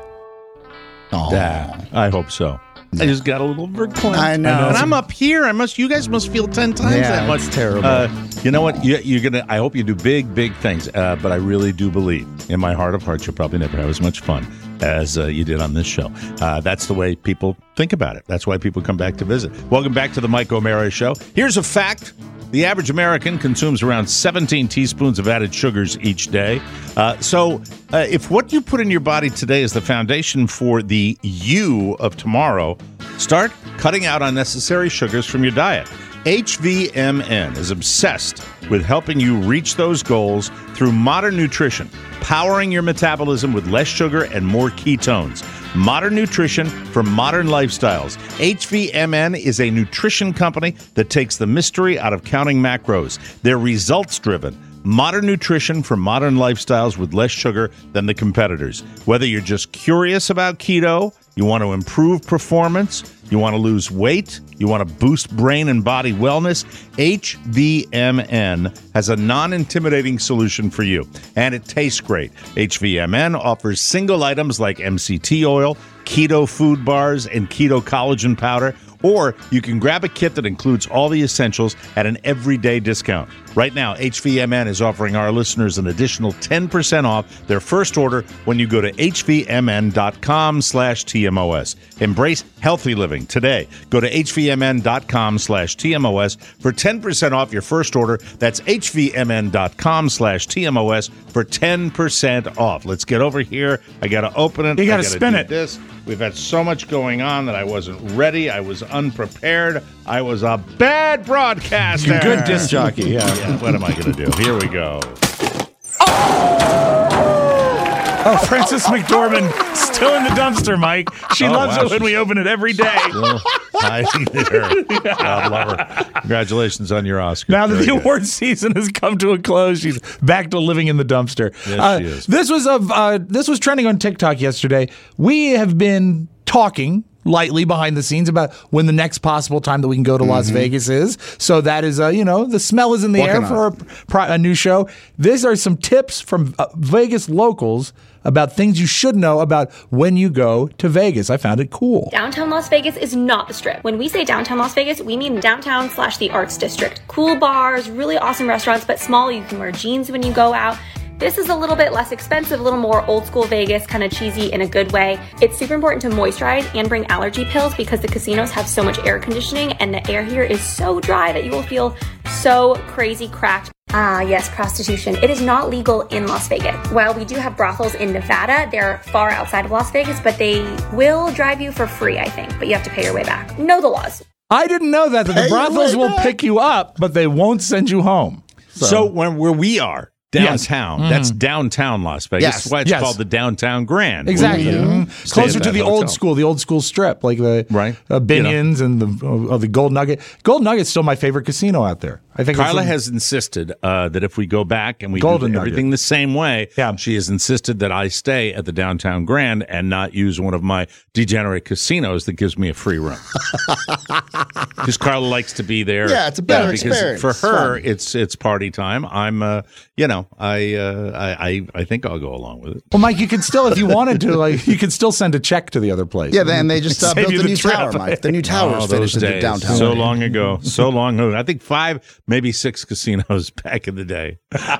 Yeah, I hope so. I just got a little verklempt. I know. And I'm up here. You guys must feel 10 times that much. It's terrible. You know what? You're gonna. I hope you do big things. But I really do believe, in my heart of hearts, you'll probably never have as much fun as you did on this show. That's the way people think about it. That's why people come back to visit. Welcome back to the Mike O'Mara Show. Here's a fact. The average American consumes around 17 teaspoons of added sugars each day. So if what you put in your body today is the foundation for the you of tomorrow, start cutting out unnecessary sugars from your diet. HVMN is obsessed with helping you reach those goals through modern nutrition, powering your metabolism with less sugar and more ketones. Modern nutrition for modern lifestyles. HVMN is a nutrition company that takes the mystery out of counting macros. They're results-driven. Modern nutrition for modern lifestyles with less sugar than the competitors. Whether you're just curious about keto, you want to improve performance, you want to lose weight, you want to boost brain and body wellness, HVMN has a non-intimidating solution for you. And it tastes great. HVMN offers single items like MCT oil, keto food bars, and keto collagen powder. Or you can grab a kit that includes all the essentials at an everyday discount. Right now, HVMN is offering our listeners an additional 10% off their first order when you go to hvmn.com/TMOS. Embrace healthy living today. Go to hvmn.com/TMOS for 10% off your first order. That's hvmn.com/TMOS for 10% off. Let's get over here. I got to open it. You got to spin it. We've had so much going on that I wasn't ready. I was unprepared. I was a bad broadcaster. Good disc jockey, yeah. What am I going to do? Here we go. Oh, Frances McDormand, still in the dumpster, Mike. She loves it when we open it every day. Hiding there. I love her. Congratulations on your Oscar. Now that the award season has come to a close, she's back to living in the dumpster. Yes, she is. This was trending on TikTok yesterday. We have been talking lightly behind the scenes about when the next possible time that we can go to Las Vegas is. So that is, the smell is in the air for a new show. These are some tips from Vegas locals about things you should know about when you go to Vegas. I found it cool. Downtown Las Vegas is not the Strip. When we say downtown Las Vegas, we mean downtown/the Arts District. Cool bars, really awesome restaurants, but small. You can wear jeans when you go out. This is a little bit less expensive, a little more old school Vegas, kind of cheesy in a good way. It's super important to moisturize and bring allergy pills because the casinos have so much air conditioning and the air here is so dry that you will feel so crazy cracked. Ah, yes, prostitution. It is not legal in Las Vegas. While we do have brothels in Nevada, they're far outside of Las Vegas, but they will drive you for free, I think, but you have to pay your way back. Know the laws. I didn't know that the brothels will pick you up, but they won't send you home. So where we are, downtown, that's downtown Las Vegas. Yes. That's why it's called the Downtown Grand. Exactly. Stay Closer at to that the hotel. old school strip, like the Binions and the Gold Nugget. Gold Nugget's still my favorite casino out there. I think Carla has insisted that if we go back and we do everything the same way, she has insisted that I stay at the Downtown Grand and not use one of my degenerate casinos that gives me a free room. Because Carla likes to be there. Yeah, it's a better experience. For her, it's it's party time. I'm, I think I'll go along with it. Well, Mike, you could still, if you wanted to, you could still send a check to the other place. Yeah, then they just built the new tower, Mike. The new tower is finished in the downtown. So long ago. So long ago. I think 5, maybe 6 casinos back in the day.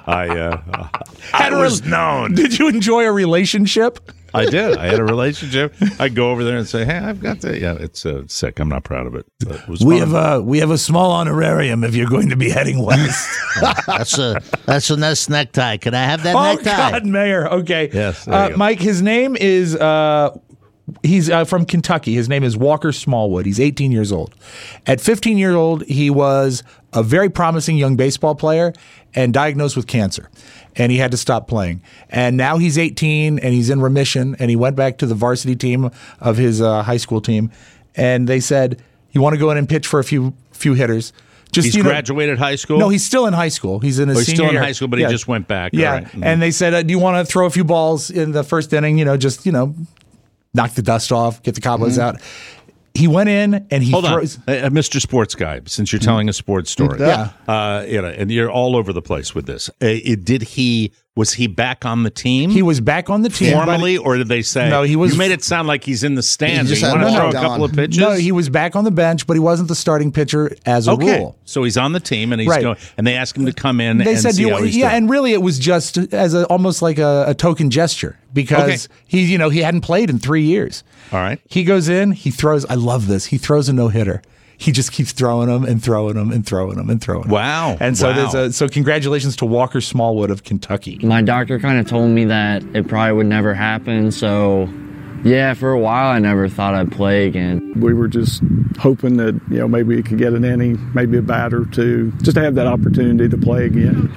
I was known. Did you enjoy a relationship? I did. I had a relationship. I'd go over there and say, "Hey, I've got that." Yeah, it's sick. I'm not proud of it. But it was we fun. have a small honorarium if you're going to be heading west. That's a nice necktie. Can I have that necktie? Oh God, Mayor. Okay. Yes, there you go. Mike. His name is. He's from Kentucky. His name is Walker Smallwood. He's 18 years old. At 15 years old, he was a very promising young baseball player and diagnosed with cancer. And he had to stop playing. And now he's 18 and he's in remission. And he went back to the varsity team of his high school team. And they said, "You want to go in and pitch for a few hitters?" He's graduated high school? No, he's still in high school. He's in his senior He's still in year. high school, but he just went back. Yeah. All right. And they said, "Do you want to throw a few balls in the first inning? Knock the dust off, get the cobwebs out." He went in and he throws. Mr. Sports Guy, since you're telling a sports story. Yeah. And you're all over the place with this. Was he back on the team? He was back on the team. Formally, or did they say? No, he was. You made it sound like he's in the stands. just You had want to throw a gone. couple of pitches? No, he was back on the bench, but he wasn't the starting pitcher as a rule. So he's on the team, and he's Right. going. And they asked him to come in. They and said, see how he's doing. and really it was just as almost like a token gesture because he hadn't played in 3 years. All right. He goes in, he throws. I love this. He throws a no-hitter. He just keeps throwing them and throwing them and throwing them and throwing them. Wow. And so so congratulations to Walker Smallwood of Kentucky. My doctor kind of told me that it probably would never happen, so yeah, for a while I never thought I'd play again. We were just hoping that, maybe we could get an inning, maybe a bat or two, just to have that opportunity to play again.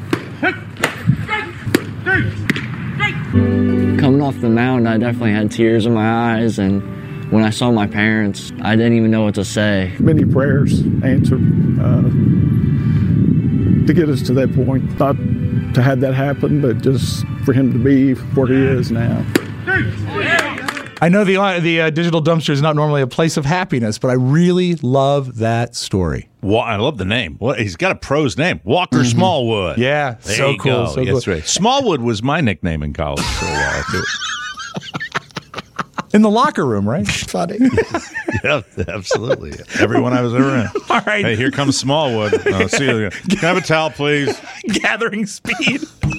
Coming off the mound, I definitely had tears in my eyes, and when I saw my parents, I didn't even know what to say. Many prayers answered to get us to that point. Not to have that happen, but just for him to be where he is now. I know the digital dumpster is not normally a place of happiness, but I really love that story. Well, I love the name. Well, he's got a pro's name, Walker Smallwood. Yeah, there so you cool. go. So That's cool. right. Smallwood was my nickname in college for a while too. In the locker room, right? Funny. Yeah, absolutely. Everyone I was ever in. All right. Hey, here comes Smallwood. See you. Can I have a towel, please? Gathering speed.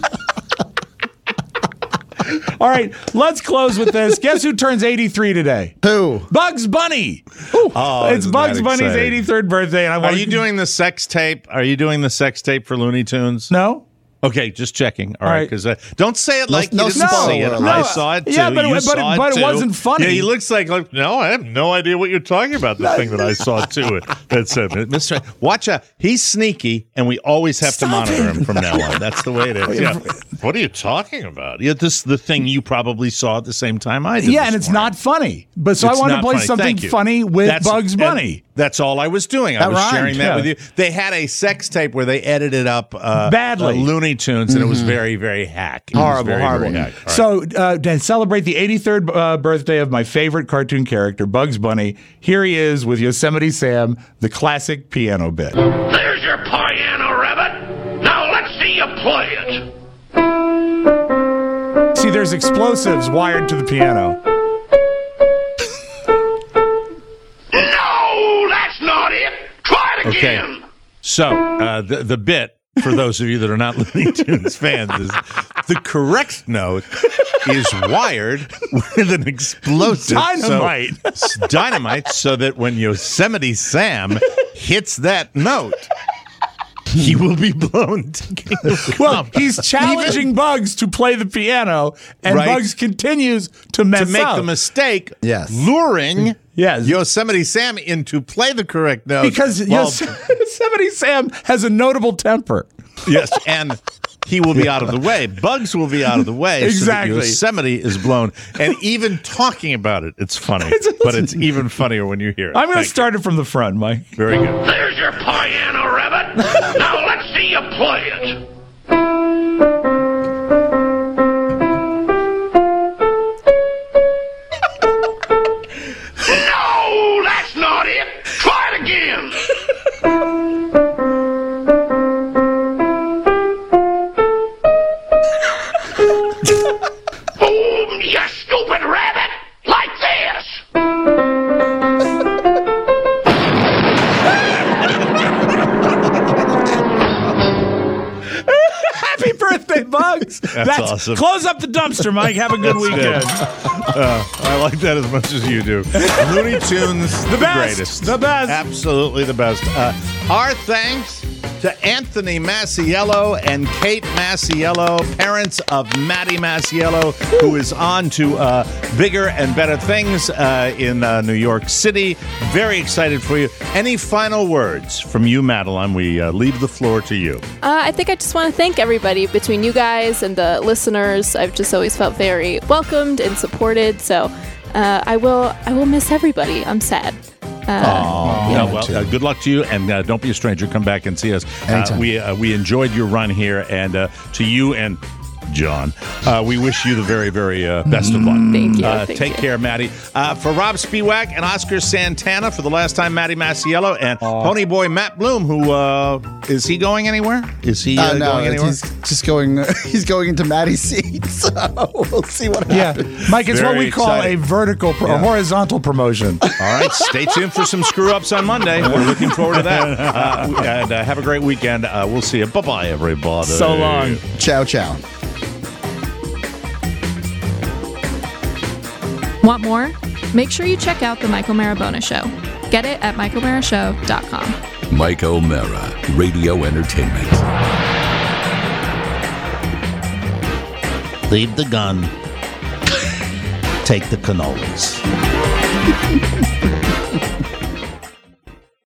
All right, let's close with this. Guess who turns 83 today? Who? Bugs Bunny. Oh, it's isn't Bugs that Bunny's exciting. 83rd birthday. And Are you doing the sex tape? Are you doing the sex tape for Looney Tunes? No. Okay, just checking. All right, because don't say it like no you didn't spoiler see it. alert. I saw it too. Yeah, but You it saw but it too. wasn't funny. Yeah, he looks like no, I have no idea what you're talking about. The thing that I saw too. That's Mr. Watch out. He's sneaky, and we always have to monitor him from now on. That's the way it is. Yeah. What are you talking about? Yeah, this is the thing you probably saw at the same time I did. Yeah, and it's not funny. But so It's I wanted to not play funny. something Thank you. funny with That's- Bugs Bunny. That's all I was doing. I That was rhymed, sharing that yeah. with you. They had a sex tape where they edited up Badly. Looney Tunes, and it was very, very hack. It was Horrible, very, horrible. very hack. All right. So, to celebrate the 83rd birthday of my favorite cartoon character, Bugs Bunny, here he is with Yosemite Sam, the classic piano bit. There's your piano, Rabbit. Now let's see you play it. See, there's explosives wired to the piano. No, that's not it. Try it Okay. again. So the bit, for those of you that are not Looney Tunes fans, is The correct note is wired with an explosive. Dynamite. So, dynamite, so that when Yosemite Sam hits that note, he will be blown to Well, he's challenging Bugs to play the piano, and Right. Bugs continues to mess to make up. the mistake, Yes. luring Yes. Yosemite Sam in to play the correct note. Because Yosemite Sam has a notable temper. Yes, and he will be out of the way. Bugs will be out of the way. Exactly. So that Yosemite is blown. And even talking about it, it's funny. But it's even funnier when you hear it. I'm going to Thank start it from the front, Mike. you. Very good. There's your piano, Rabbit. Now let's see you play it. No, that's not it. Try it again. Boom, you stupid rabbit. Like this. Happy birthday, Bugs. That's awesome. Close up the dumpster, Mike. Have a good weekend. I like that as much as you do. Looney Tunes, the best. greatest. The best. Absolutely the best. Our thanks to Anthony Masiello and Kate Masiello, parents of Maddie Masiello, who is on to bigger and better things in New York City. Very excited for you. Any final words from you, Madeline? We leave the floor to you. I think I just want to thank everybody between you guys and the listeners. I've just always felt very welcomed and supported. So I will miss everybody. I'm sad. Good luck to you, and don't be a stranger. Come back and see us. We enjoyed your run here, and to you and John, we wish you the very, very best of luck. Thank you. Take care, Maddie. For Rob Spiewak and Oscar Santana, for the last time, Maddie Masiello and Pony Boy Matt Bloom, who is he going anywhere? Is he going anywhere? He's just going. He's going into Maddie's seat. So we'll see what happens. Mike, it's Very what we call exciting. a vertical, a horizontal promotion. All right, stay tuned for some screw-ups on Monday. We're looking forward to that. And have a great weekend. We'll see you. Bye-bye, everybody. So long. Ciao, ciao. Want more? Make sure you check out The Mike O'Mara Bonus Show. Get it at MikeO'MaraShow.com. Mike O'Mara, Radio Entertainment. Leave the gun. Take the cannolis.